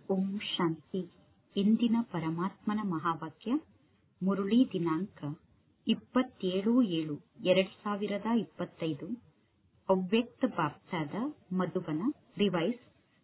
ಓಂ ಶಾಂತಿ. ಇಂದಿನ ಪರಮಾತ್ಮನ ಮಹಾವಾಕ್ಯ ಮುರುಳಿ ದಿನಾಂಕ 27/7/2025. ಅವ್ಯಕ್ತ ಬಾಪ್ತಾದ ಮಧುಬನ ರಿವೈಸ್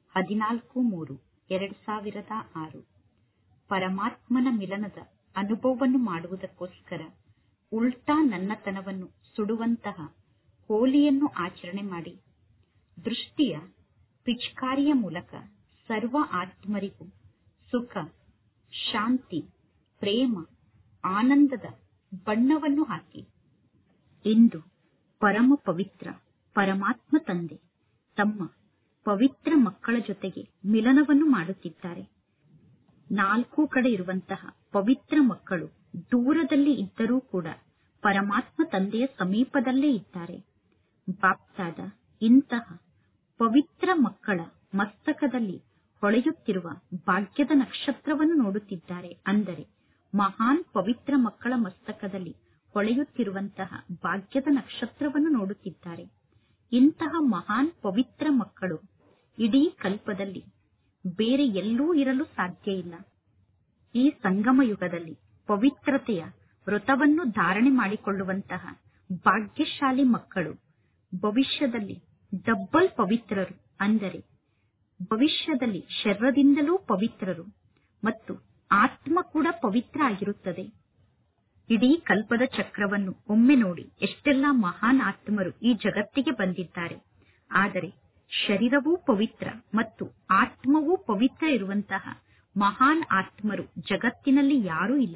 14/3/2006. ಪರಮಾತ್ಮನ ಮಿಲನದ ಅನುಭವವನ್ನು ಮಾಡುವುದಕ್ಕೋಸ್ಕರ ಉಲ್ಟಾ ನನ್ನತನವನ್ನು ಸುಡುವಂತಹ ಹೋಲಿಯನ್ನು ಆಚರಣೆ ಮಾಡಿ ದೃಷ್ಟಿಯ ಪಿಚ್ಕಾರಿಯ ಮೂಲಕ ಸರ್ವ ಆತ್ಮರಿಗೂ ಸುಖ, ಶಾಂತಿ, ಪ್ರೇಮ, ಆನಂದದ ಬಣ್ಣವನ್ನು ಹಾಕಿ. ಇಂದು ಪರಮ ಪವಿತ್ರ ಪರಮಾತ್ಮ ತಂದೆ ತಮ್ಮ ಪವಿತ್ರ ಮಕ್ಕಳ ಜೊತೆಗೆ ಮಿಲನವನ್ನು ಮಾಡುತ್ತಿದ್ದಾರೆ. 4 ಕಡೆ ಇರುವಂತಹ ಪವಿತ್ರ ಮಕ್ಕಳು ದೂರದಲ್ಲಿ ಇದ್ದರೂ ಕೂಡ ಪರಮಾತ್ಮ ತಂದೆಯ ಸಮೀಪದಲ್ಲೇ ಇದ್ದಾರೆ. ಬಾಪ್ತಾದ ಇಂತಹ ಪವಿತ್ರ ಮಕ್ಕಳ ಮಸ್ತಕದಲ್ಲಿ ಹೊಳೆಯುತ್ತಿರುವ ಭಾಗ್ಯದ ನಕ್ಷತ್ರವನ್ನು ನೋಡುತ್ತಿದ್ದಾರೆ. ಅಂದರೆ ಮಹಾನ್ ಪವಿತ್ರ ಮಕ್ಕಳ ಮಸ್ತಕದಲ್ಲಿ ಹೊಳೆಯುತ್ತಿರುವಂತಹ ಭಾಗ್ಯದ ನಕ್ಷತ್ರವನ್ನು ನೋಡುತ್ತಿದ್ದಾರೆ. ಇಂತಹ ಮಹಾನ್ ಪವಿತ್ರ ಮಕ್ಕಳು ಇಡೀ ಕಲ್ಪದಲ್ಲಿ ಬೇರೆ ಎಲ್ಲೂ ಇರಲು ಸಾಧ್ಯ ಇಲ್ಲ. ಈ ಸಂಗಮ ಯುಗದಲ್ಲಿ ಪವಿತ್ರತೆಯ ವ್ರತವನ್ನು ಧಾರಣೆ ಮಾಡಿಕೊಳ್ಳುವಂತಹ ಭಾಗ್ಯಶಾಲಿ ಮಕ್ಕಳು ಭವಿಷ್ಯದಲ್ಲಿ ಡಬ್ಬಲ್ ಪವಿತ್ರರು. ಅಂದರೆ ಭವಿಷ್ಯದಲ್ಲಿ ಶರೀರದಿಂದಲೂ ಪವಿತ್ರರು ಮತ್ತು ಆತ್ಮ ಕೂಡ ಪವಿತ್ರ ಆಗಿರುತ್ತದೆ. ಇಡೀ ಕಲ್ಪದ ಚಕ್ರವನ್ನು ಒಮ್ಮೆ ನೋಡಿ. ಎಷ್ಟೆಲ್ಲಾ ಮಹಾನ್ ಆತ್ಮರು ಈ ಜಗತ್ತಿಗೆ ಬಂದಿದ್ದಾರೆ. ಆದರೆ ಶರೀರವೂ ಪವಿತ್ರ ಮತ್ತು ಆತ್ಮವೂ ಪವಿತ್ರ ಇರುವಂತಹ ಮಹಾನ್ ಆತ್ಮರು ಜಗತ್ತಿನಲ್ಲಿ ಯಾರೂ ಇಲ್ಲ.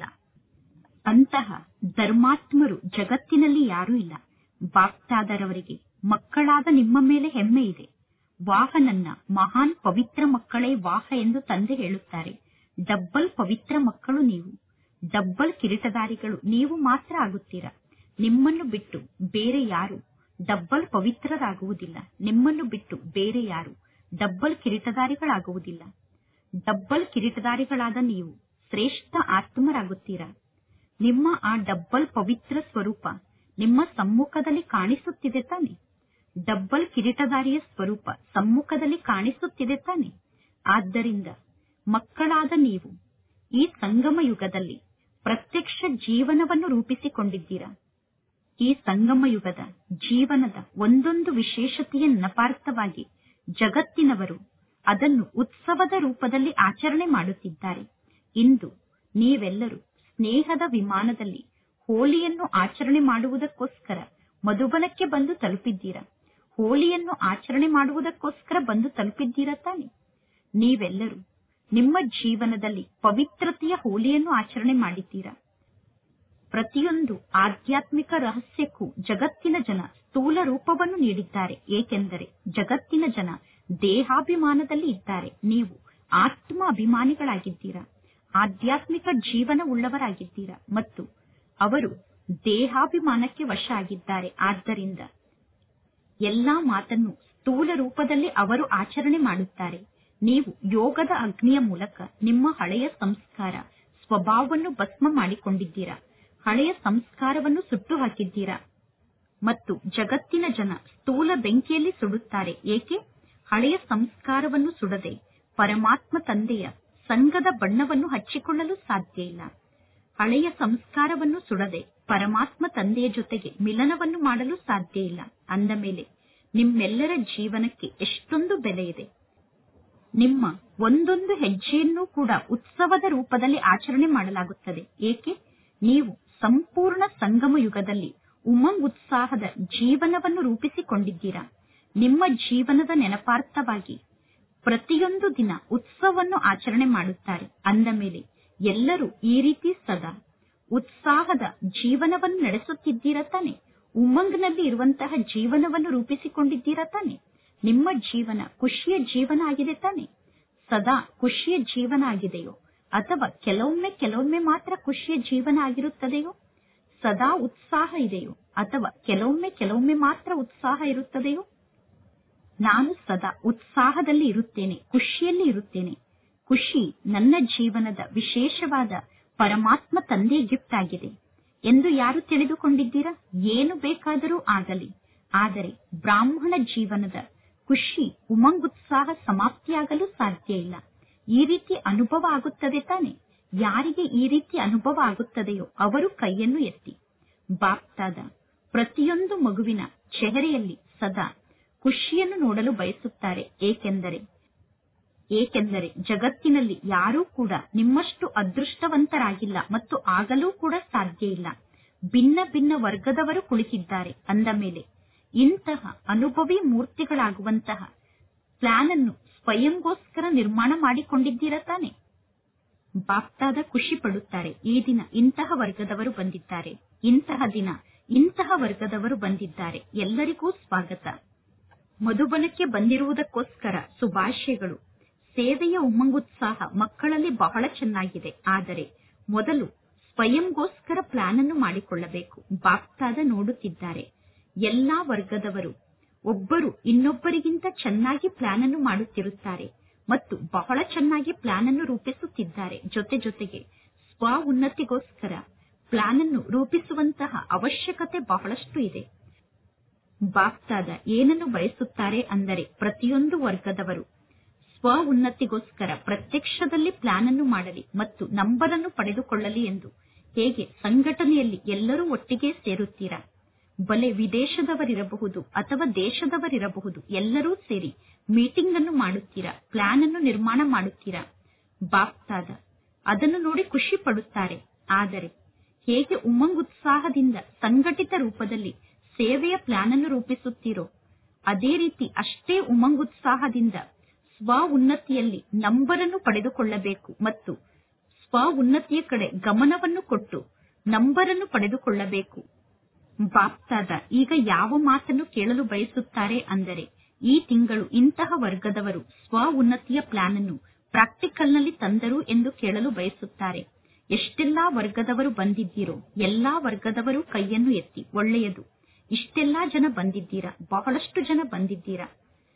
ಅಂತಹ ಧರ್ಮಾತ್ಮರು ಜಗತ್ತಿನಲ್ಲಿ ಯಾರೂ ಇಲ್ಲ. ಬಾಪ್ತಾದರವರಿಗೆ ಮಕ್ಕಳಾದ ನಿಮ್ಮ ಮೇಲೆ ಹೆಮ್ಮೆ ಇದೆ. ವಾಹ ನನ್ನ ಮಹಾನ್ ಪವಿತ್ರ ಮಕ್ಕಳೇ ವಾಹ ಎಂದು ತಂದೆ ಹೇಳುತ್ತಾರೆ. ಡಬ್ಬಲ್ ಪವಿತ್ರ ಮಕ್ಕಳು ನೀವು, ಡಬ್ಬಲ್ ಕಿರೀಟಧಾರಿಗಳು ನೀವು ಮಾತ್ರ ಆಗುತ್ತೀರಾ. ನಿಮ್ಮನ್ನು ಬಿಟ್ಟು ಬೇರೆ ಯಾರು ಡಬ್ಬಲ್ ಪವಿತ್ರರಾಗುವುದಿಲ್ಲ. ನಿಮ್ಮನ್ನು ಬಿಟ್ಟು ಬೇರೆ ಯಾರು ಡಬ್ಬಲ್ ಕಿರೀಟಧಾರಿಗಳಾಗುವುದಿಲ್ಲ. ಡಬ್ಬಲ್ ಕಿರೀಟಧಾರಿಗಳಾದ ನೀವು ಶ್ರೇಷ್ಠ ಆತ್ಮರಾಗುತ್ತೀರಾ. ನಿಮ್ಮ ಆ ಡಬ್ಬಲ್ ಪವಿತ್ರ ಸ್ವರೂಪ ನಿಮ್ಮ ಸಮ್ಮುಖದಲ್ಲಿ ಕಾಣಿಸುತ್ತಿದೆ ತಾನೆ. ಡಬ್ಬಲ್ ಕಿರೀಟಧಾರಿಯ ಸ್ವರೂಪ ಸಮ್ಮುಖದಲ್ಲಿ ಕಾಣಿಸುತ್ತಿದೆ ತಾನೆ. ಆದ್ದರಿಂದ ಮಕ್ಕಳಾದ ನೀವು ಈ ಸಂಗಮ ಯುಗದಲ್ಲಿ ಪ್ರತ್ಯಕ್ಷ ಜೀವನವನ್ನು ರೂಪಿಸಿಕೊಂಡಿದ್ದೀರಾ. ಈ ಸಂಗಮ ಯುಗದ ಜೀವನದ ಒಂದೊಂದು ವಿಶೇಷತೆಯ ನೆನಪಾರ್ಥವಾಗಿ ಜಗತ್ತಿನವರು ಅದನ್ನು ಉತ್ಸವದ ರೂಪದಲ್ಲಿ ಆಚರಣೆ ಮಾಡುತ್ತಿದ್ದಾರೆ. ಇಂದು ನೀವೆಲ್ಲರೂ ಸ್ನೇಹದ ವಿಮಾನದಲ್ಲಿ ಹೋಲಿಯನ್ನು ಆಚರಣೆ ಮಾಡುವುದಕ್ಕೋಸ್ಕರ ಮಧುಬನಕ್ಕೆ ಬಂದು ತಲುಪಿದ್ದೀರಾ. ಹೋಲಿಯನ್ನು ಆಚರಣೆ ಮಾಡುವುದಕ್ಕೋಸ್ಕರ ಬಂದು ತಲುಪಿದ್ದೀರಾ ತಾನೆ. ನೀವೆಲ್ಲರೂ ನಿಮ್ಮ ಜೀವನದಲ್ಲಿ ಪವಿತ್ರತೆಯ ಹೋಲಿಯನ್ನು ಆಚರಣೆ ಮಾಡಿದ್ದೀರಾ. ಪ್ರತಿಯೊಂದು ಆಧ್ಯಾತ್ಮಿಕ ರಹಸ್ಯಕ್ಕೂ ಜಗತ್ತಿನ ಜನ ಸ್ಥೂಲ ರೂಪವನ್ನು ನೀಡಿದ್ದಾರೆ. ಏಕೆಂದರೆ ಜಗತ್ತಿನ ಜನ ದೇಹಾಭಿಮಾನದಲ್ಲಿ ಇದ್ದಾರೆ. ನೀವು ಆತ್ಮ ಅಭಿಮಾನಿಗಳಾಗಿದ್ದೀರಾ. ಆಧ್ಯಾತ್ಮಿಕ ಜೀವನ ಉಳ್ಳವರಾಗಿದ್ದೀರಾ ಮತ್ತು ಅವರು ದೇಹಾಭಿಮಾನಕ್ಕೆ ವಶ ಆಗಿದ್ದಾರೆ. ಆದ್ದರಿಂದ ಎಲ್ಲಾ ಮಾತನ್ನು ಸ್ಥೂಲ ರೂಪದಲ್ಲಿ ಅವರು ಆಚರಣೆ ಮಾಡುತ್ತಾರೆ. ನೀವು ಯೋಗದ ಅಗ್ನಿಯ ಮೂಲಕ ನಿಮ್ಮ ಹಳೆಯ ಸಂಸ್ಕಾರ ಸ್ವಭಾವವನ್ನು ಭಸ್ಮ ಮಾಡಿಕೊಂಡಿದ್ದೀರಾ. ಹಳೆಯ ಸಂಸ್ಕಾರವನ್ನು ಸುಟ್ಟು ಹಾಕಿದ್ದೀರಾ ಮತ್ತು ಜಗತ್ತಿನ ಜನ ಸ್ಥೂಲ ಬೆಂಕಿಯಲ್ಲಿ ಸುಡುತ್ತಾರೆ. ಏಕೆ? ಹಳೆಯ ಸಂಸ್ಕಾರವನ್ನು ಸುಡದೆ ಪರಮಾತ್ಮ ತಂದೆಯ ಸಂಘದ ಬಣ್ಣವನ್ನು ಹಚ್ಚಿಕೊಳ್ಳಲು ಸಾಧ್ಯ ಇಲ್ಲ. ಹಳೆಯ ಸಂಸ್ಕಾರವನ್ನು ಸುಡದೆ ಪರಮಾತ್ಮ ತಂದೆಯ ಜೊತೆಗೆ ಮಿಲನವನ್ನು ಮಾಡಲು ಸಾಧ್ಯ ಇಲ್ಲ. ಅಂದ ಮೇಲೆ ನಿಮ್ಮೆಲ್ಲರ ಜೀವನಕ್ಕೆ ಎಷ್ಟೊಂದು ಬೆಲೆ ಇದೆ. ನಿಮ್ಮ ಒಂದೊಂದು ಹೆಜ್ಜೆಯನ್ನೂ ಕೂಡ ಉತ್ಸವದ ರೂಪದಲ್ಲಿ ಆಚರಣೆ ಮಾಡಲಾಗುತ್ತದೆ. ಏಕೆ? ನೀವು ಸಂಪೂರ್ಣ ಸಂಗಮ ಯುಗದಲ್ಲಿ ಉಮಂಗ್ ಉತ್ಸಾಹದ ಜೀವನವನ್ನು ರೂಪಿಸಿಕೊಂಡಿದ್ದೀರಾ. ನಿಮ್ಮ ಜೀವನದ ನೆನಪಾರ್ಥವಾಗಿ ಪ್ರತಿಯೊಂದು ದಿನ ಉತ್ಸವವನ್ನು ಆಚರಣೆ ಮಾಡುತ್ತಾರೆ. ಅಂದ ಮೇಲೆ ಎಲ್ಲರೂ ಈ ರೀತಿ ಸದಾ ಉತ್ಸಾಹದ ಜೀವನವನ್ನು ನಡೆಸುತ್ತಿದ್ದೀರಾ ತಾನೆ. ಉಮಂಗ್ನಲ್ಲಿ ಇರುವಂತಹ ಜೀವನವನ್ನು ರೂಪಿಸಿಕೊಂಡಿದ್ದೀರಾ ತಾನೆ. ನಿಮ್ಮ ಜೀವನ ಖುಷಿಯ ಜೀವನ ಆಗಿದೆ ತಾನೆ. ಸದಾ ಖುಷಿಯ ಜೀವನ ಆಗಿದೆಯೋ ಅಥವಾ ಕೆಲವೊಮ್ಮೆ ಮಾತ್ರ ಖುಷಿಯ ಜೀವನ ಆಗಿರುತ್ತದೆಯೋ? ಸದಾ ಉತ್ಸಾಹ ಇದೆಯೋ ಅಥವಾ ಕೆಲವೊಮ್ಮೆ ಮಾತ್ರ ಉತ್ಸಾಹ ಇರುತ್ತದೆಯೋ? ನಾನು ಸದಾ ಉತ್ಸಾಹದಲ್ಲಿ ಇರುತ್ತೇನೆ, ಖುಷಿಯಲ್ಲಿ ಇರುತ್ತೇನೆ. ಖುಷಿ ನನ್ನ ಜೀವನದ ವಿಶೇಷವಾದ ಪರಮಾತ್ಮ ತಂದೆಯ ಗಿಫ್ಟ್ ಆಗಿದೆ ಎಂದು ಯಾರು ತಿಳಿದುಕೊಂಡಿದ್ದೀರಾ? ಏನು ಬೇಕಾದರೂ ಆಗಲಿ, ಆದರೆ ಬ್ರಾಹ್ಮಣ ಜೀವನದ ಖುಷಿ ಉಮಂಗ್ ಉತ್ಸಾಹ ಸಮಾಪ್ತಿಯಾಗಲು ಸಾಧ್ಯ ಇಲ್ಲ. ಈ ರೀತಿ ಅನುಭವ ಆಗುತ್ತದೆ ತಾನೆ? ಯಾರಿಗೆ ಈ ರೀತಿ ಅನುಭವ ಆಗುತ್ತದೆಯೋ ಅವರು ಕೈಯನ್ನು ಎತ್ತಿ. ಬಾಪ್ತಾದ ಪ್ರತಿಯೊಂದು ಮಗುವಿನ ಚೆಹರೆಯಲ್ಲಿ ಸದಾ ಖುಷಿಯನ್ನು ನೋಡಲು ಬಯಸುತ್ತಾರೆ. ಏಕೆಂದರೆ ಜಗತ್ತಿನಲ್ಲಿ ಯಾರೂ ಕೂಡ ನಿಮ್ಮಷ್ಟು ಅದೃಷ್ಟವಂತರಾಗಿಲ್ಲ ಮತ್ತು ಆಗಲೂ ಕೂಡ ಸಾಧ್ಯ ಇಲ್ಲ. ಭಿನ್ನ ಭಿನ್ನ ವರ್ಗದವರು ಕುಳಿತಿದ್ದಾರೆ ಅಂದ ಮೇಲೆ ಇಂತಹ ಅನುಭವಿ ಮೂರ್ತಿಗಳಾಗುವಂತಹ ಪ್ಲಾನ್ ಅನ್ನು ಸ್ವಯಂಗೋಸ್ಕರ ನಿರ್ಮಾಣ ಮಾಡಿಕೊಂಡಿದ್ದೀರಾ ತಾನೆ? ಬಾಪ್ತಾದ ಖುಷಿ ಪಡುತ್ತಾರೆ. ಈ ದಿನ ಇಂತಹ ವರ್ಗದವರು ಬಂದಿದ್ದಾರೆ, ಇಂತಹ ದಿನ ಇಂತಹ ವರ್ಗದವರು ಬಂದಿದ್ದಾರೆ, ಎಲ್ಲರಿಗೂ ಸ್ವಾಗತ. ಮಧುಬನಕ್ಕೆ ಬಂದಿರುವುದಕ್ಕೋಸ್ಕರ ಶುಭಾಶಯಗಳು. ಸೇವೆಯ ಉಮ್ಮಂಗುತ್ಸಾಹ ಮಕ್ಕಳಲ್ಲಿ ಬಹಳ ಚೆನ್ನಾಗಿದೆ. ಆದರೆ ಮೊದಲು ಸ್ವಯಂಗೋಸ್ಕರ ಪ್ಲಾನ್ ಅನ್ನು ಮಾಡಿಕೊಳ್ಳಬೇಕು. ಬಾಪ್ತಾದ ನೋಡುತ್ತಿದ್ದಾರೆ. ಎಲ್ಲಾ ವರ್ಗದವರು ಒಬ್ಬರು ಇನ್ನೊಬ್ಬರಿಗಿಂತ ಚೆನ್ನಾಗಿ ಪ್ಲಾನ್ ಅನ್ನು ಮಾಡುತ್ತಿರುತ್ತಾರೆ ಮತ್ತು ಬಹಳ ಚೆನ್ನಾಗಿ ಪ್ಲಾನ್ ಅನ್ನು ರೂಪಿಸುತ್ತಿದ್ದಾರೆ. ಜೊತೆಗೆ ಸ್ವ ಉನ್ನತಿಗೋಸ್ಕರ ಪ್ಲಾನ್ ಅನ್ನು ರೂಪಿಸುವಂತಹ ಅವಶ್ಯಕತೆ ಬಹಳಷ್ಟು ಇದೆ. ಬಾಪ್ತಾದ ಏನನ್ನು ಬಯಸುತ್ತಾರೆ ಅಂದರೆ ಪ್ರತಿಯೊಂದು ವರ್ಗದವರು ಸ್ವ ಉನ್ನತಿಗೋಸ್ಕರ ಪ್ರತ್ಯಕ್ಷದಲ್ಲಿ ಪ್ಲಾನ್ ಅನ್ನು ಮಾಡಲಿ ಮತ್ತು ನಂಬರ್ ಅನ್ನು ಪಡೆದುಕೊಳ್ಳಲಿ ಎಂದು. ಹೇಗೆ ಸಂಘಟನೆಯಲ್ಲಿ ಎಲ್ಲರೂ ಒಟ್ಟಿಗೆ ಸೇರುತ್ತೀರಾ? ಬಲೆ ವಿದೇಶದವರಿರಬಹುದು ಅಥವಾ ದೇಶದವರಿರಬಹುದು, ಎಲ್ಲರೂ ಸೇರಿ ಮೀಟಿಂಗ್ ಅನ್ನು ಮಾಡುತ್ತೀರಾ, ಪ್ಲಾನ್ ಅನ್ನು ನಿರ್ಮಾಣ ಮಾಡುತ್ತೀರಾ. ಬಾಪ್ತಾದ ಅದನ್ನು ನೋಡಿ ಖುಷಿ ಪಡುತ್ತಾರೆ. ಆದರೆ ಹೇಗೆ ಉಮ್ಮಂಗುತ್ಸಾಹದಿಂದ ಸಂಘಟಿತ ರೂಪದಲ್ಲಿ ಸೇವೆಯ ಪ್ಲಾನ್ ಅನ್ನು ರೂಪಿಸುತ್ತೀರೋ ಅದೇ ರೀತಿ ಅಷ್ಟೇ ಉಮ್ಮಂಗುತ್ಸಾಹದಿಂದ ಸ್ವ ಉನ್ನತಿಯಲ್ಲಿ ನಂಬರ್ ಅನ್ನು ಪಡೆದುಕೊಳ್ಳಬೇಕು ಮತ್ತು ಸ್ವ ಉನ್ನತಿಯ ಕಡೆ ಗಮನವನ್ನು ಕೊಟ್ಟು ನಂಬರ್ ಅನ್ನು ಪಡೆದುಕೊಳ್ಳಬೇಕು. ಬಾಪ್ತಾದ ಈಗ ಯಾವ ಮಾತನ್ನು ಕೇಳಲು ಬಯಸುತ್ತಾರೆ ಅಂದರೆ ಈ ತಿಂಗಳು ಇಂತಹ ವರ್ಗದವರು ಸ್ವ ಉನ್ನತಿಯ ಪ್ಲಾನ್ ಅನ್ನು ಪ್ರಾಕ್ಟಿಕಲ್ನಲ್ಲಿ ತಂದರು ಎಂದು ಕೇಳಲು ಬಯಸುತ್ತಾರೆ. ಎಷ್ಟೆಲ್ಲಾ ವರ್ಗದವರು ಬಂದಿದ್ದೀರೋ ಎಲ್ಲಾ ವರ್ಗದವರು ಕೈಯನ್ನು ಎತ್ತಿ. ಒಳ್ಳೆಯದು, ಇಷ್ಟೆಲ್ಲಾ ಜನ ಬಂದಿದ್ದೀರಾ, ಬಹಳಷ್ಟು ಜನ ಬಂದಿದ್ದೀರಾ.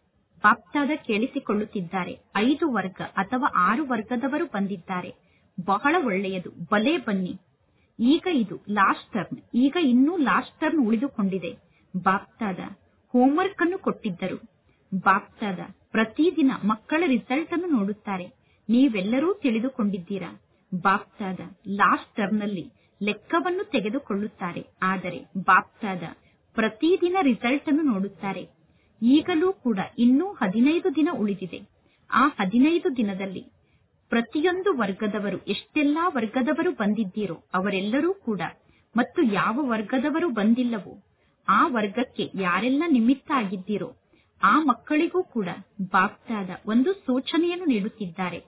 ಬಾಪ್ತಾದ ಕೇಳಿಸಿಕೊಳ್ಳುತ್ತಿದ್ದಾರೆ. 5 ವರ್ಗ ಅಥವಾ 6 ವರ್ಗದವರು ಬಂದಿದ್ದಾರೆ. ಬಹಳ ಒಳ್ಳೆಯದು, ಬಲೇ ಬನ್ನಿ. ಈಗ ಇದು ಲಾಸ್ಟ್ ಟರ್ನ್, ಈಗ ಇನ್ನೂ ಲಾಸ್ಟ್ ಟರ್ನ್ ಉಳಿದುಕೊಂಡಿದೆ. ಬಾಪ್ತಾದ ಹೋಂವರ್ಕ್ ಅನ್ನು ಕೊಟ್ಟಿದ್ದರು. ಬಾಪ್ತಾದ ಪ್ರತಿದಿನ ಮಕ್ಕಳ ರಿಸಲ್ಟ್ ಅನ್ನು ನೋಡುತ್ತಾರೆ. ನೀವೆಲ್ಲರೂ ತಿಳಿದುಕೊಂಡಿದ್ದೀರಾ. ಬಾಪ್ತಾದ ಲಾಸ್ಟ್ ಟರ್ನ್ ನಲ್ಲಿ ಲೆಕ್ಕವನ್ನು ತೆಗೆದುಕೊಳ್ಳುತ್ತಾರೆ. ಆದರೆ ಬಾಪ್ತಾದ ಪ್ರತಿದಿನ ರಿಸಲ್ಟ್ ಅನ್ನು ನೋಡುತ್ತಾರೆ. ಈಗಲೂ ಕೂಡ ಇನ್ನೂ 15 ದಿನ ಉಳಿದಿದೆ. ಆ 15 ದಿನದಲ್ಲಿ ಪ್ರತಿಯೊಂದು ವರ್ಗದವರು ಎಷ್ಟೆಲ್ಲಾ ವರ್ಗದವರು ಬಂದಿದ್ದೀರೋ ಅವರೆಲ್ಲರೂ ಕೂಡ ಮತ್ತು ಯಾವ ವರ್ಗದವರು ಬಂದಿಲ್ಲವೋ ಆ ವರ್ಗಕ್ಕೆ ಯಾರೆಲ್ಲ ನಿಮಿತ್ತ ಆಗಿದ್ದೀರೋ ಆ ಮಕ್ಕಳಿಗೂ ಕೂಡ ಬಾಪ್ತಾದ ಒಂದು ಸೂಚನೆಯನ್ನು ನೀಡುತ್ತಿದ್ದಾರೆ.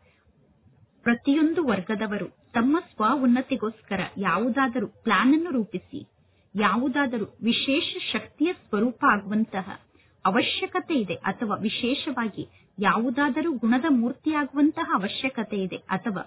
ಪ್ರತಿಯೊಂದು ವರ್ಗದವರು ತಮ್ಮ ಸ್ವ ಉನ್ನತಿಗೋಸ್ಕರ ಯಾವುದಾದರೂ ಪ್ಲಾನ್ ಅನ್ನು ರೂಪಿಸಿ, ಯಾವುದಾದರೂ ವಿಶೇಷ ಶಕ್ತಿಯ ಸ್ವರೂಪ ಆಗುವಂತಹ ಅವಶ್ಯಕತೆ ಇದೆ ಅಥವಾ ವಿಶೇಷವಾಗಿ ಯಾವುದಾದರೂ ಗುಣದ ಮೂರ್ತಿಯಾಗುವಂತಹ ಅವಶ್ಯಕತೆ ಇದೆ ಅಥವಾ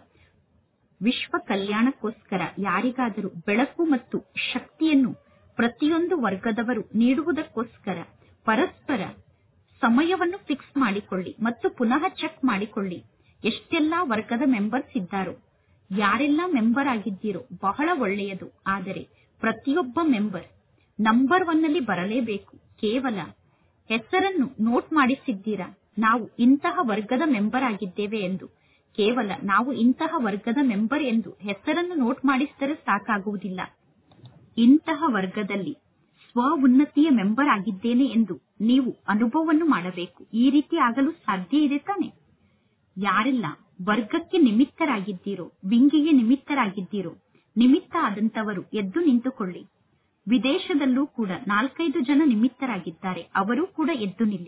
ವಿಶ್ವ ಕಲ್ಯಾಣಕ್ಕೋಸ್ಕರ ಯಾರಿಗಾದರೂ ಬೆಳಕು ಮತ್ತು ಶಕ್ತಿಯನ್ನು ಪ್ರತಿಯೊಂದು ವರ್ಗದವರು ನೀಡುವುದಕ್ಕೋಸ್ಕರ ಪರಸ್ಪರ ಸಮಯವನ್ನು ಫಿಕ್ಸ್ ಮಾಡಿಕೊಳ್ಳಿ ಮತ್ತು ಪುನಃ ಚೆಕ್ ಮಾಡಿಕೊಳ್ಳಿ. ಎಷ್ಟೆಲ್ಲಾ ವರ್ಗದ ಮೆಂಬರ್ಸ್ ಇದ್ದಾರೋ, ಯಾರೆಲ್ಲ ಮೆಂಬರ್ ಆಗಿದ್ದೀರೋ ಬಹಳ ಒಳ್ಳೆಯದು. ಆದರೆ ಪ್ರತಿಯೊಬ್ಬ ಮೆಂಬರ್ ನಂಬರ್ 1 ನಲ್ಲಿ ಬರಲೇಬೇಕು. ಕೇವಲ ಹೆಸರನ್ನು ನೋಟ್ ಮಾಡಿಸಿದ್ದೀರಾ, ನಾವು ಇಂತಹ ವರ್ಗದ ಮೆಂಬರ್ ಆಗಿದ್ದೇವೆ ಎಂದು. ಕೇವಲ ನಾವು ಇಂತಹ ವರ್ಗದ ಮೆಂಬರ್ ಎಂದು ಹೆಸರನ್ನು ನೋಟ್ ಮಾಡಿಸಿದರೆ ಸಾಕಾಗುವುದಿಲ್ಲ. ಇಂತಹ ವರ್ಗದಲ್ಲಿ ಸ್ವ ಉನ್ನತಿಯ ಮೆಂಬರ್ ಆಗಿದ್ದೇನೆ ಎಂದು ನೀವು ಅನುಭವವನ್ನು ಮಾಡಬೇಕು. ಈ ರೀತಿ ಆಗಲು ಸಾಧ್ಯ ಇದೆ ತಾನೆ? ಯಾರೆಲ್ಲ ವರ್ಗಕ್ಕೆ ನಿಮಿತ್ತರಾಗಿದ್ದೀರೋ, ವಿಂಗಿಗೆ ನಿಮಿತ್ತರಾಗಿದ್ದೀರೋ, ನಿಮಿತ್ತ ಆದಂತವರು ಎದ್ದು ನಿಂತುಕೊಳ್ಳಿ. ವಿದೇಶದಲ್ಲೂ ಕೂಡ 4-5 ಜನ ನಿಮಿತ್ತರಾಗಿದ್ದಾರೆ, ಅವರೂ ಕೂಡ ಎದ್ದು ನಿಲ್ಲಿ.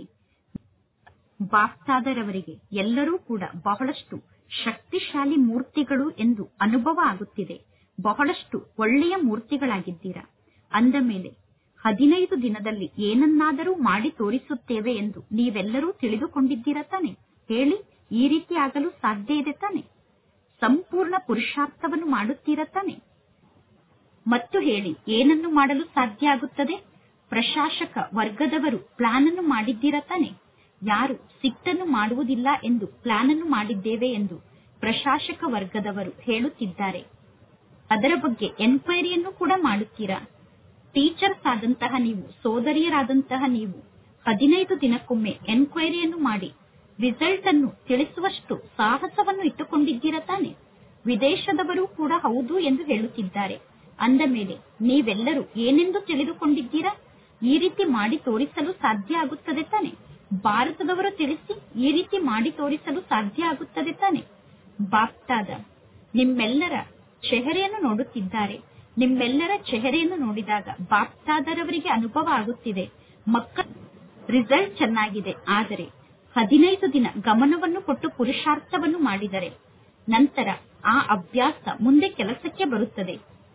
ಬಾಪ್ತಾದರವರಿಗೆ ಎಲ್ಲರೂ ಕೂಡ ಬಹಳಷ್ಟು ಶಕ್ತಿಶಾಲಿ ಮೂರ್ತಿಗಳು ಎಂದು ಅನುಭವ ಆಗುತ್ತಿದೆ. ಬಹಳಷ್ಟು ಒಳ್ಳೆಯ ಮೂರ್ತಿಗಳಾಗಿದ್ದೀರಾ. ಅಂದ ಮೇಲೆ 15 ದಿನದಲ್ಲಿ ಏನನ್ನಾದರೂ ಮಾಡಿ ತೋರಿಸುತ್ತೇವೆ ಎಂದು ನೀವೆಲ್ಲರೂ ತಿಳಿದುಕೊಂಡಿದ್ದೀರಾ ತಾನೆ? ಹೇಳಿ, ಈ ರೀತಿ ಆಗಲು ಸಾಧ್ಯ ಇದೆ ತಾನೆ? ಸಂಪೂರ್ಣ ಪುರುಷಾರ್ಥವನ್ನು ಮಾಡುತ್ತೀರಾ ತಾನೆ? ಮತ್ತು ಹೇಳಿ, ಏನನ್ನು ಮಾಡಲು ಸಾಧ್ಯ ಆಗುತ್ತದೆ? ಪ್ರಶಾಸಕ ವರ್ಗದವರು ಪ್ಲಾನ್ ಅನ್ನು ಮಾಡಿದ್ದೀರಾ ತಾನೆ? ಯಾರು ಸಿಟ್ಟನ್ನು ಮಾಡುವುದಿಲ್ಲ ಎಂದು ಪ್ಲಾನ್ ಅನ್ನು ಮಾಡಿದ್ದೇವೆ ಎಂದು ಪ್ರಶಾಸಕ ವರ್ಗದವರು ಹೇಳುತ್ತಿದ್ದಾರೆ. ಅದರ ಬಗ್ಗೆ ಎನ್ಕ್ವೈರಿಯನ್ನು ಕೂಡ ಮಾಡುತ್ತೀರಾ? ಟೀಚರ್ಸ್ ಆದಂತಹ ನೀವು, ಸೋದರಿಯರಾದಂತಹ ನೀವು 15 ದಿನಕ್ಕೊಮ್ಮೆ ಎನ್ಕ್ವೈರಿಯನ್ನು ಮಾಡಿ ರಿಸಲ್ಟ್ ಅನ್ನು ತಿಳಿಸುವಷ್ಟು ಸಾಹಸವನ್ನು ಇಟ್ಟುಕೊಂಡಿದ್ದೀರಾ ತಾನೆ. ವಿದೇಶದವರು ಕೂಡ ಹೌದು ಎಂದು ಹೇಳುತ್ತಿದ್ದಾರೆ. ಅಂದ ಮೇಲೆ ನೀವೆಲ್ಲರೂ ಏನೆಂದು ತಿಳಿದುಕೊಂಡಿದ್ದೀರಾ? ಈ ರೀತಿ ಮಾಡಿ ತೋರಿಸಲು ಸಾಧ್ಯ ಆಗುತ್ತದೆ ತಾನೆ. ಭಾರತದವರು ತಿಳಿಸಿ, ಈ ರೀತಿ ಮಾಡಿ ತೋರಿಸಲು ಸಾಧ್ಯ ಆಗುತ್ತದೆ ತಾನೆ. ಬಾಪ್ತಾದ ನಿಮ್ಮೆಲ್ಲರ ಚೆಹರೆಯನ್ನು ನೋಡುತ್ತಿದ್ದಾರೆ. ನಿಮ್ಮೆಲ್ಲರ ಚೆಹರೆಯನ್ನು ನೋಡಿದಾಗ ಬಾಪ್ತಾದರವರಿಗೆ ಅನುಭವ ಆಗುತ್ತಿದೆ, ಮಕ್ಕಳ ರಿಸಲ್ಟ್ ಚೆನ್ನಾಗಿದೆ. ಆದರೆ 15 ದಿನ ಗಮನವನ್ನು ಕೊಟ್ಟು ಪುರುಷಾರ್ಥವನ್ನು ಮಾಡಿದರೆ ನಂತರ ಆ ಅಭ್ಯಾಸ ಮುಂದೆ ಕೆಲಸಕ್ಕೆ ಬರುತ್ತದೆ.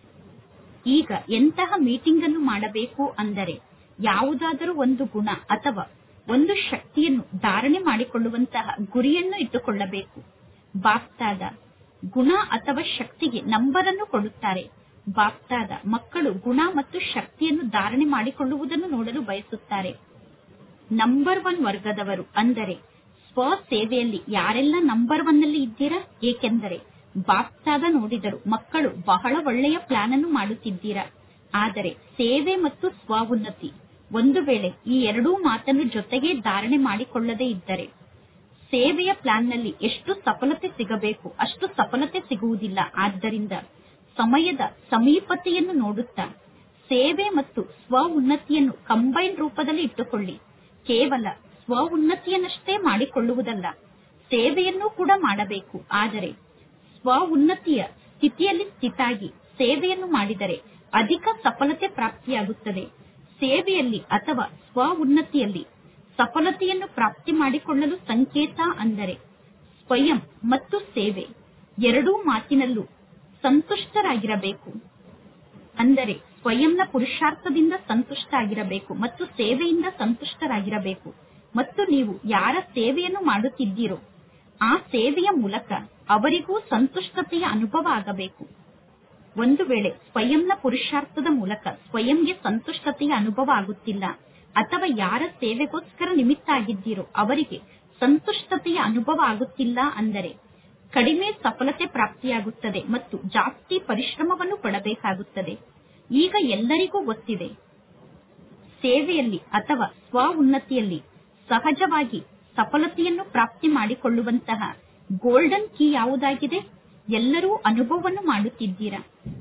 ಈಗ ಎಂತಹ ಮೀಟಿಂಗ್ ಅನ್ನು ಮಾಡಬೇಕು ಅಂದರೆ ಯಾವುದಾದರೂ ಒಂದು ಗುಣ ಅಥವಾ ಒಂದು ಶಕ್ತಿಯನ್ನು ಧಾರಣೆ ಮಾಡಿಕೊಳ್ಳುವಂತಹ ಗುರಿಯನ್ನು ಇಟ್ಟುಕೊಳ್ಳಬೇಕು. ಬಾಪ್ತಾದ ಗುಣ ಅಥವಾ ಶಕ್ತಿಗೆ ನಂಬರ್ ಅನ್ನು ಕೊಡುತ್ತಾರೆ. ಬಾಪ್ತಾದ ಮಕ್ಕಳು ಗುಣ ಮತ್ತು ಶಕ್ತಿಯನ್ನು ಧಾರಣೆ ಮಾಡಿಕೊಳ್ಳುವುದನ್ನು ನೋಡಲು ಬಯಸುತ್ತಾರೆ. ನಂಬರ್ 1 ವರ್ಗದವರು ಅಂದರೆ ಸ್ವ ಸೇವೆಯಲ್ಲಿ ಯಾರೆಲ್ಲ ನಂಬರ್ 1 ನಲ್ಲಿ ಇದ್ದೀರಾ? ಏಕೆಂದರೆ ಬಾಪ್ತಾದ ನೋಡಿದರು, ಮಕ್ಕಳು ಬಹಳ ಒಳ್ಳೆಯ ಪ್ಲಾನ್ ಅನ್ನು ಮಾಡುತ್ತಿದ್ದೀರಾ. ಆದರೆ ಸೇವೆ ಮತ್ತು ಸ್ವ ಉನ್ನತಿ, ಒಂದು ವೇಳೆ ಈ ಎರಡೂ ಮಾತನ್ನು ಜೊತೆಗೆ ಧಾರಣೆ ಮಾಡಿಕೊಳ್ಳದೇ ಇದ್ದರೆ ಸೇವೆಯ ಪ್ಲಾನ್ ನಲ್ಲಿ ಎಷ್ಟು ಸಫಲತೆ ಸಿಗಬೇಕು ಅಷ್ಟು ಸಫಲತೆ ಸಿಗುವುದಿಲ್ಲ. ಆದ್ದರಿಂದ ಸಮಯದ ಸಮೀಪತೆಯನ್ನು ನೋಡುತ್ತಾ ಸೇವೆ ಮತ್ತು ಸ್ವ ಉನ್ನತಿಯನ್ನು ಕಂಬೈನ್ ರೂಪದಲ್ಲಿ ಇಟ್ಟುಕೊಳ್ಳಿ. ಕೇವಲ ಸ್ವ ಉನ್ನತಿಯನ್ನಷ್ಟೇ ಮಾಡಿಕೊಳ್ಳುವುದಲ್ಲ, ಸೇವೆಯನ್ನು ಕೂಡ ಮಾಡಬೇಕು. ಆದರೆ ಸ್ವ ಉನ್ನತಿಯ ಸ್ಥಿತಿಯಲ್ಲಿ ಸ್ಥಿತಾಗಿ ಸೇವೆಯನ್ನು ಮಾಡಿದರೆ ಅಧಿಕ ಸಫಲತೆ ಪ್ರಾಪ್ತಿಯಾಗುತ್ತದೆ. ಸೇವೆಯಲ್ಲಿ ಅಥವಾ ಸ್ವ ಉನ್ನತಿಯಲ್ಲಿ ಸಫಲತೆಯನ್ನು ಪ್ರಾಪ್ತಿ ಮಾಡಿಕೊಳ್ಳಲು ಸಂಕೇತ ಅಂದರೆ ಸ್ವಯಂ ಮತ್ತು ಸೇವೆ ಎರಡೂ ಮಾತಿನಲ್ಲೂ ಸಂತುಷ್ಟರಾಗಿರಬೇಕು. ಅಂದರೆ ಸ್ವಯಂನ ಪುರುಷಾರ್ಥದಿಂದ ಸಂತುಷ್ಟ ಆಗಿರಬೇಕು ಮತ್ತು ಸೇವೆಯಿಂದ ಸಂತುಷ್ಟರಾಗಿರಬೇಕು. ಮತ್ತು ನೀವು ಯಾರ ಸೇವೆಯನ್ನು ಮಾಡುತ್ತಿದ್ದೀರೋ ಆ ಸೇವೆಯ ಮೂಲಕ ಅವರಿಗೂ ಸಂತುಷ್ಟತೆಯ ಅನುಭವ ಆಗಬೇಕು. ಒಂದು ವೇಳೆ ಸ್ವಯಂನ ಪುರುಷಾರ್ಥದ ಮೂಲಕ ಸ್ವಯಂಗೆ ಸಂತುಷ್ಟತೆಯ ಅನುಭವ ಆಗುತ್ತಿಲ್ಲ ಅಥವಾ ಯಾರ ಸೇವೆಗೋಸ್ಕರ ನಿಮಿತ್ತ ಆಗಿದ್ದೀರೋ ಅವರಿಗೆ ಸಂತುಷ್ಟತೆಯ ಅನುಭವ ಆಗುತ್ತಿಲ್ಲ ಅಂದರೆ ಕಡಿಮೆ ಸಫಲತೆ ಪ್ರಾಪ್ತಿಯಾಗುತ್ತದೆ ಮತ್ತು ಜಾಸ್ತಿ ಪರಿಶ್ರಮವನ್ನು ಪಡಬೇಕಾಗುತ್ತದೆ. ಈಗ ಎಲ್ಲರಿಗೂ ಗೊತ್ತಿದೆ, ಸೇವೆಯಲ್ಲಿ ಅಥವಾ ಸ್ವ ಉನ್ನತಿಯಲ್ಲಿ ಸಹಜವಾಗಿ ಸಫಲತೆಯನ್ನು ಪ್ರಾಪ್ತಿ ಮಾಡಿಕೊಳ್ಳುವಂತಹ ಗೋಲ್ಡನ್ ಕೀ ಯಾವುದಾಗಿದೆ? ಎಲ್ಲರೂ ಅನುಭವವನ್ನು ಮಾಡುತ್ತಿದ್ದೀರಾ.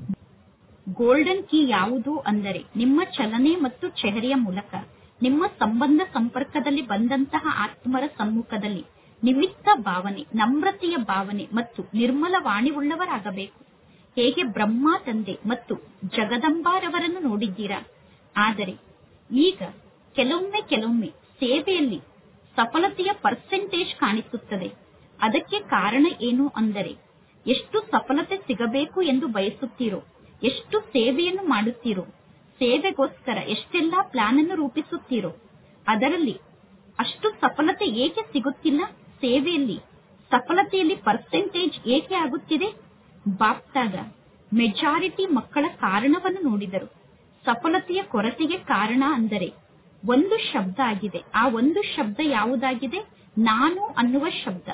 ಗೋಲ್ಡನ್ ಕೀ ಯಾವುದು ಅಂದರೆ ನಿಮ್ಮ ಚಲನೆ ಮತ್ತು ಚೆಹರೆಯ ಮೂಲಕ ನಿಮ್ಮ ಸಂಬಂಧ ಸಂಪರ್ಕದಲ್ಲಿ ಬಂದಂತಹ ಆತ್ಮರ ಸಮ್ಮುಖದಲ್ಲಿ ನಿಮಿತ್ತ ಭಾವನೆ, ನಮ್ರತೆಯ ಭಾವನೆ ಮತ್ತು ನಿರ್ಮಲ ವಾಣಿವುಳ್ಳವರಾಗಬೇಕು. ಹೇಗೆ ಬ್ರಹ್ಮ ತಂದೆ ಮತ್ತು ಜಗದಂಬಾರವರನ್ನು ನೋಡಿದ್ದೀರಾ. ಆದರೆ ಈಗ ಕೆಲವೊಮ್ಮೆ ಸೇವೆಯಲ್ಲಿ ಸಫಲತೆಯ ಪರ್ಸೆಂಟೇಜ್ ಕಾಣಿಸುತ್ತದೆ. ಅದಕ್ಕೆ ಕಾರಣ ಏನು ಅಂದರೆ ಎಷ್ಟು ಸಫಲತೆ ಸಿಗಬೇಕು ಎಂದು ಬಯಸುತ್ತೀರೋ, ಎಷ್ಟು ಸೇವೆಯನ್ನು ಮಾಡುತ್ತೀರೋ, ಸೇವೆಗೋಸ್ಕರ ಎಷ್ಟೆಲ್ಲಾ ಪ್ಲಾನ್ ಅನ್ನು ರೂಪಿಸುತ್ತೀರೋ ಅದರಲ್ಲಿ ಅಷ್ಟು ಸಫಲತೆ ಏಕೆ ಸಿಗುತ್ತಿಲ್ಲ? ಸೇವೆಯಲ್ಲಿ ಸಫಲತೆಯಲ್ಲಿ ಪರ್ಸೆಂಟೇಜ್ ಏಕೆ ಆಗುತ್ತಿದೆ? ಬಾಪ್ತಾದ ಮೆಜಾರಿಟಿ ಮಕ್ಕಳ ಕಾರಣವನ್ನು ನೋಡಿದರು. ಸಫಲತೆಯ ಕೊರತೆಗೆ ಕಾರಣ ಅಂದರೆ ಒಂದು ಶಬ್ದ ಆಗಿದೆ. ಆ ಒಂದು ಶಬ್ದ ಯಾವುದಾಗಿದೆ? ನಾನು ಅನ್ನುವ ಶಬ್ದ.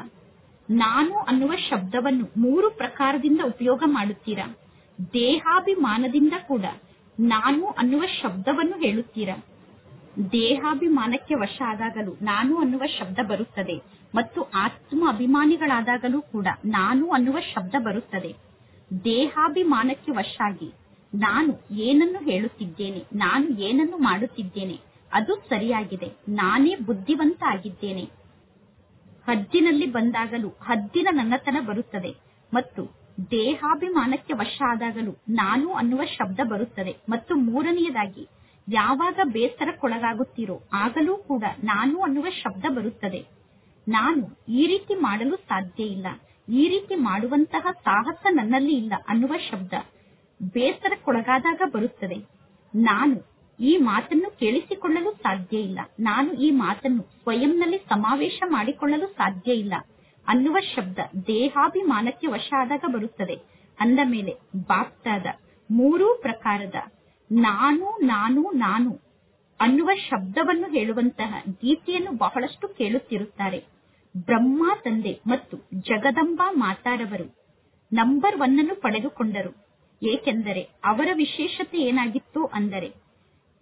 ನಾನು ಅನ್ನುವ ಶಬ್ದವನ್ನು 3 ಪ್ರಕಾರದಿಂದ ಉಪಯೋಗ ಮಾಡುತ್ತೀರಾ. ದೇಹಾಭಿಮಾನದಿಂದ ಕೂಡ ನಾನು ಅನ್ನುವ ಶಬ್ದವನ್ನು ಹೇಳುತ್ತೀರಾ. ದೇಹಾಭಿಮಾನಕ್ಕೆ ವಶ ಆದಾಗಲೂ ನಾನು ಅನ್ನುವ ಶಬ್ದ ಬರುತ್ತದೆ ಮತ್ತು ಆತ್ಮ ಅಭಿಮಾನಿಗಳಾದಾಗಲೂ ಕೂಡ ನಾನು ಅನ್ನುವ ಶಬ್ದ ಬರುತ್ತದೆ. ದೇಹಾಭಿಮಾನಕ್ಕೆ ವಶಾಗಿ ನಾನು ಏನನ್ನು ಹೇಳುತ್ತಿದ್ದೇನೆ, ನಾನು ಏನನ್ನು ಮಾಡುತ್ತಿದ್ದೇನೆ ಅದು ಸರಿಯಾಗಿದೆ, ನಾನೇ ಬುದ್ಧಿವಂತ ಆಗಿದ್ದೇನೆ. ಹದ್ದಿನಲ್ಲಿ ಬಂದಾಗಲೂ ಹದ್ದಿನ ನನ್ನತನ ಬರುತ್ತದೆ ಮತ್ತು ದೇಹಾಭಿಮಾನಕ್ಕೆ ವಶ ಆದಾಗಲೂ ನಾನು ಅನ್ನುವ ಶಬ್ದ ಬರುತ್ತದೆ. ಮತ್ತು ಮೂರನೆಯದಾಗಿ ಯಾವಾಗ ಬೇಸರಕ್ಕೊಳಗಾಗುತ್ತೀರೋ ಆಗಲೂ ಕೂಡ ನಾನು ಅನ್ನುವ ಶಬ್ದ ಬರುತ್ತದೆ. ನಾನು ಈ ರೀತಿ ಮಾಡಲು ಸಾಧ್ಯ ಇಲ್ಲ, ಈ ರೀತಿ ಮಾಡುವಂತಹ ಸಾಹಸ ನನ್ನಲ್ಲಿ ಇಲ್ಲ ಅನ್ನುವ ಶಬ್ದ ಬೇಸರಕ್ಕೊಳಗಾದಾಗ ಬರುತ್ತದೆ. ನಾನು ಈ ಮಾತನ್ನು ಕೇಳಿಸಿಕೊಳ್ಳಲು ಸಾಧ್ಯ ಇಲ್ಲ, ನಾನು ಈ ಮಾತನ್ನು ಸ್ವಯಂನಲ್ಲಿ ಸಮಾವೇಶ ಮಾಡಿಕೊಳ್ಳಲು ಸಾಧ್ಯ ಇಲ್ಲ ಅನ್ನುವ ಶಬ್ದ ದೇಹಾಭಿಮಾನಕ್ಕೆ ವಶ ಆದಾಗ ಬರುತ್ತದೆ. ಅಂದ ಮೇಲೆ ಬಾಪ್ತಾದ 3 ಪ್ರಕಾರದ ನಾನು ನಾನು ನಾನು ಅನ್ನುವ ಶಬ್ದವನ್ನು ಹೇಳುವಂತಹ ಗೀತೆಯನ್ನು ಬಹಳಷ್ಟು ಕೇಳುತ್ತಿರುತ್ತಾರೆ. ಬ್ರಹ್ಮ ತಂದೆ ಮತ್ತು ಜಗದಂಬಾ ಮಾತಾರವರು ನಂಬರ್ 1 ಅನ್ನು ಪಡೆದುಕೊಂಡರು. ಏಕೆಂದರೆ ಅವರ ವಿಶೇಷತೆ ಏನಾಗಿತ್ತು ಅಂದರೆ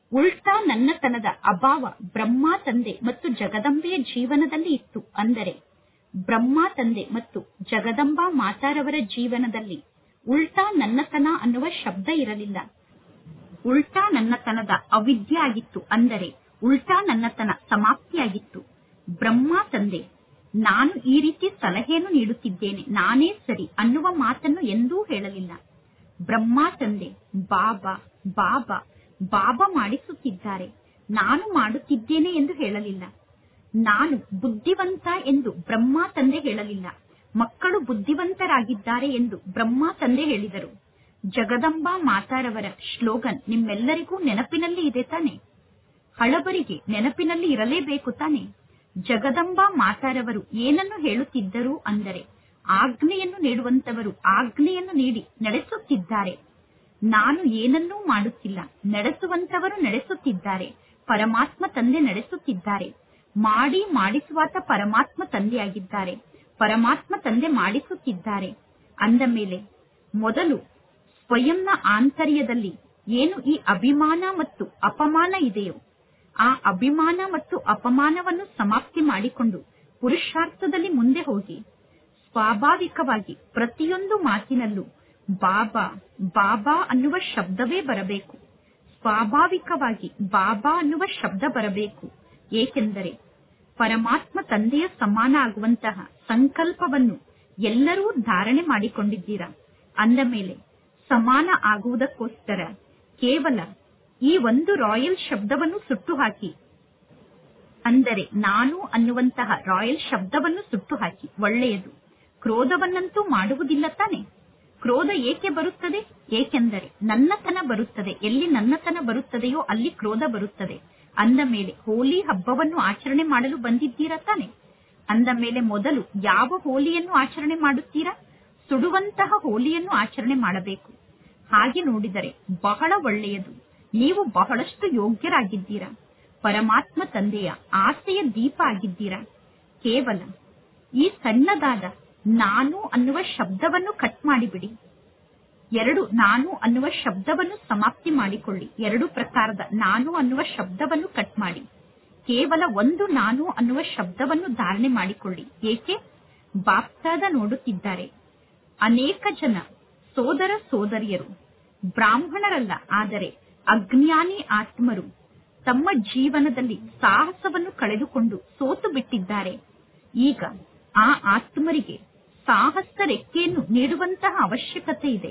ಉಲ್ಟಾ ನನ್ನತನದ ಅಭಾವ ಬ್ರಹ್ಮ ತಂದೆ ಮತ್ತು ಜಗದಂಬೆಯ ಜೀವನದಲ್ಲಿ ಇತ್ತು. ಅಂದರೆ ಬ್ರಹ್ಮ ತಂದೆ ಮತ್ತು ಜಗದಂಬಾ ಮಾತಾರವರ ಜೀವನದಲ್ಲಿ ಉಲ್ಟಾ ನನ್ನತನ ಅನ್ನುವ ಶಬ್ದ ಇರಲಿಲ್ಲ. ಉಲ್ಟಾ ನನ್ನತನದ ಅವಿದ್ಯೆ ಆಗಿತ್ತು. ಅಂದರೆ ಉಲ್ಟಾ ನನ್ನತನ ಸಮಾಪ್ತಿಯಾಗಿತ್ತು. ಬ್ರಹ್ಮ ತಂದೆ ನಾನು ಈ ರೀತಿ ಸಲಹೆಯನ್ನು ನೀಡುತ್ತಿದ್ದೇನೆ, ನಾನೇ ಸರಿ ಅನ್ನುವ ಮಾತನ್ನು ಎಂದೂ ಹೇಳಲಿಲ್ಲ. ಬ್ರಹ್ಮ ತಂದೆ ಬಾಬಾ ಬಾಬಾ ಬಾಬಾ ಮಾಡಿಸುತ್ತಿದ್ದಾರೆ, ನಾನು ಮಾಡುತ್ತಿದ್ದೇನೆ ಎಂದು ಹೇಳಲಿಲ್ಲ. ನಾನು ಬುದ್ಧಿವಂತ ಎಂದು ಬ್ರಹ್ಮ ತಂದೆ ಹೇಳಲಿಲ್ಲ. ಮಕ್ಕಳು ಬುದ್ಧಿವಂತರಾಗಿದ್ದಾರೆ ಎಂದು ಬ್ರಹ್ಮ ತಂದೆ ಹೇಳಿದರು. ಜಗದಂಬಾ ಮಾತಾರವರ ಶ್ಲೋಗನ್ ನಿಮ್ಮೆಲ್ಲರಿಗೂ ನೆನಪಿನಲ್ಲಿ ಇದೆ ತಾನೆ? ಹಳಬರಿಗೆ ನೆನಪಿನಲ್ಲಿ ಇರಲೇಬೇಕು ತಾನೆ? ಜಗದಂಬಾ ಮಾತಾರವರು ಏನನ್ನು ಹೇಳುತ್ತಿದ್ದರು ಅಂದರೆ ಆಜ್ಞೆಯನ್ನು ನೀಡುವಂತವರು ಆಜ್ಞೆಯನ್ನು ನೀಡಿ ನಡೆಸುತ್ತಿದ್ದಾರೆ. ನಾನು ಏನನ್ನೂ ಮಾಡುತ್ತಿಲ್ಲ, ನಡೆಸುವಂತವರು ನಡೆಸುತ್ತಿದ್ದಾರೆ. ಪರಮಾತ್ಮ ತಂದೆ ನಡೆಸುತ್ತಿದ್ದಾರೆ. ಮಾಡಿ ಮಾಡಿಸುವಾತ ಪರಮಾತ್ಮ ತಂದೆಯಾಗಿದ್ದಾರೆ. ಪರಮಾತ್ಮ ತಂದೆ ಮಾಡಿಸುತ್ತಿದ್ದಾರೆ. ಅಂದ ಮೇಲೆ ಮೊದಲು ಸ್ವಯಂನ ಆಂತರ್ಯದಲ್ಲಿ ಏನು ಈ ಅಭಿಮಾನ ಮತ್ತು ಅಪಮಾನ ಇದೆಯೋ ಆ ಅಭಿಮಾನ ಮತ್ತು ಅಪಮಾನವನ್ನು ಸಮಾಪ್ತಿ ಮಾಡಿಕೊಂಡು ಪುರುಷಾರ್ಥದಲ್ಲಿ ಮುಂದೆ ಹೋಗಿ. ಸ್ವಾಭಾವಿಕವಾಗಿ ಪ್ರತಿಯೊಂದು ಮಾತಿನಲ್ಲೂ ಬಾಬಾ ಬಾಬಾ ಅನ್ನುವ ಶಬ್ದವೇ ಬರಬೇಕು. ಸ್ವಾಭಾವಿಕವಾಗಿ ಬಾಬಾ ಅನ್ನುವ ಶಬ್ದ ಬರಬೇಕು. ಏಕೆಂದರೆ ಪರಮಾತ್ಮ ತಂದೆಯ ಸಮಾನ ಆಗುವಂತಹ ಸಂಕಲ್ಪವನ್ನು ಎಲ್ಲರೂ ಧಾರಣೆ ಮಾಡಿಕೊಂಡಿದ್ದೀರಾ. ಅಂದ ಮೇಲೆ ಸಮಾನ ಆಗುವುದಕ್ಕೋಸ್ಕರ ಕೇವಲ ಈ ಒಂದು ರಾಯಲ್ ಶಬ್ದವನ್ನು ಸುಟ್ಟು ಹಾಕಿ. ಅಂದರೆ ನಾನು ಅನ್ನುವಂತಹ ರಾಯಲ್ ಶಬ್ದವನ್ನು ಸುಟ್ಟು ಹಾಕಿ. ಒಳ್ಳೆಯದು. ಕ್ರೋಧವನ್ನಂತೂ ಮಾಡುವುದಿಲ್ಲ ತಾನೆ? ಕ್ರೋಧ ಏಕೆ ಬರುತ್ತದೆ? ಏಕೆಂದರೆ ನನ್ನತನ ಬರುತ್ತದೆ. ಎಲ್ಲಿ ನನ್ನತನ ಬರುತ್ತದೆಯೋ ಅಲ್ಲಿ ಕ್ರೋಧ ಬರುತ್ತದೆ. ಅಂದ ಮೇಲೆ ಹೋಲಿ ಹಬ್ಬವನ್ನು ಆಚರಣೆ ಮಾಡಲು ಬಂದಿದ್ದೀರಾ ತಾನೆ? ಅಂದ ಮೇಲೆ ಮೊದಲು ಯಾವ ಹೋಲಿಯನ್ನು ಆಚರಣೆ ಮಾಡುತ್ತೀರಾ? ಸುಡುವಂತಹ ಹೋಲಿಯನ್ನು ಆಚರಣೆ ಮಾಡಬೇಕು. ಹಾಗೆ ನೋಡಿದರೆ ಬಹಳ ಒಳ್ಳೆಯದು. ನೀವು ಬಹಳಷ್ಟು ಯೋಗ್ಯರಾಗಿದ್ದೀರಾ. ಪರಮಾತ್ಮ ತಂದೆಯ ಆಸೆಯ ದೀಪ ಆಗಿದ್ದೀರಾ. ಕೇವಲ ಈ ಸಣ್ಣದಾದ ನಾನು ಅನ್ನುವ ಶಬ್ದವನ್ನು ಕಟ್ ಮಾಡಿಬಿಡಿ. 2 ನಾನು ಅನ್ನುವ ಶಬ್ದವನ್ನು ಸಮಾಪ್ತಿ ಮಾಡಿಕೊಳ್ಳಿ. 2 ಪ್ರಕಾರದ ನಾನು ಅನ್ನುವ ಶಬ್ದವನ್ನು ಕಟ್ ಮಾಡಿ. ಕೇವಲ ಒಂದು ನಾನು ಅನ್ನುವ ಶಬ್ದವನ್ನು ಧಾರಣೆ ಮಾಡಿಕೊಳ್ಳಿ. ಏಕೆ? ಬಾಪ್ತಾದ ನೋಡುತ್ತಿದ್ದಾರೆ. ಅನೇಕ ಜನ ಸೋದರ ಸೋದರಿಯರು ಬ್ರಾಹ್ಮಣರಲ್ಲ, ಆದರೆ ಅಜ್ಞಾನಿ ಆತ್ಮರು ತಮ್ಮ ಜೀವನದಲ್ಲಿ ಸಾಹಸವನ್ನು ಕಳೆದುಕೊಂಡು ಸೋತು ಬಿಟ್ಟಿದ್ದಾರೆ. ಈಗ ಆ ಆತ್ಮರಿಗೆ ಸಾಹಸ ರೆಕ್ಕೆಯನ್ನು ನೀಡುವಂತಹ ಅವಶ್ಯಕತೆ ಇದೆ.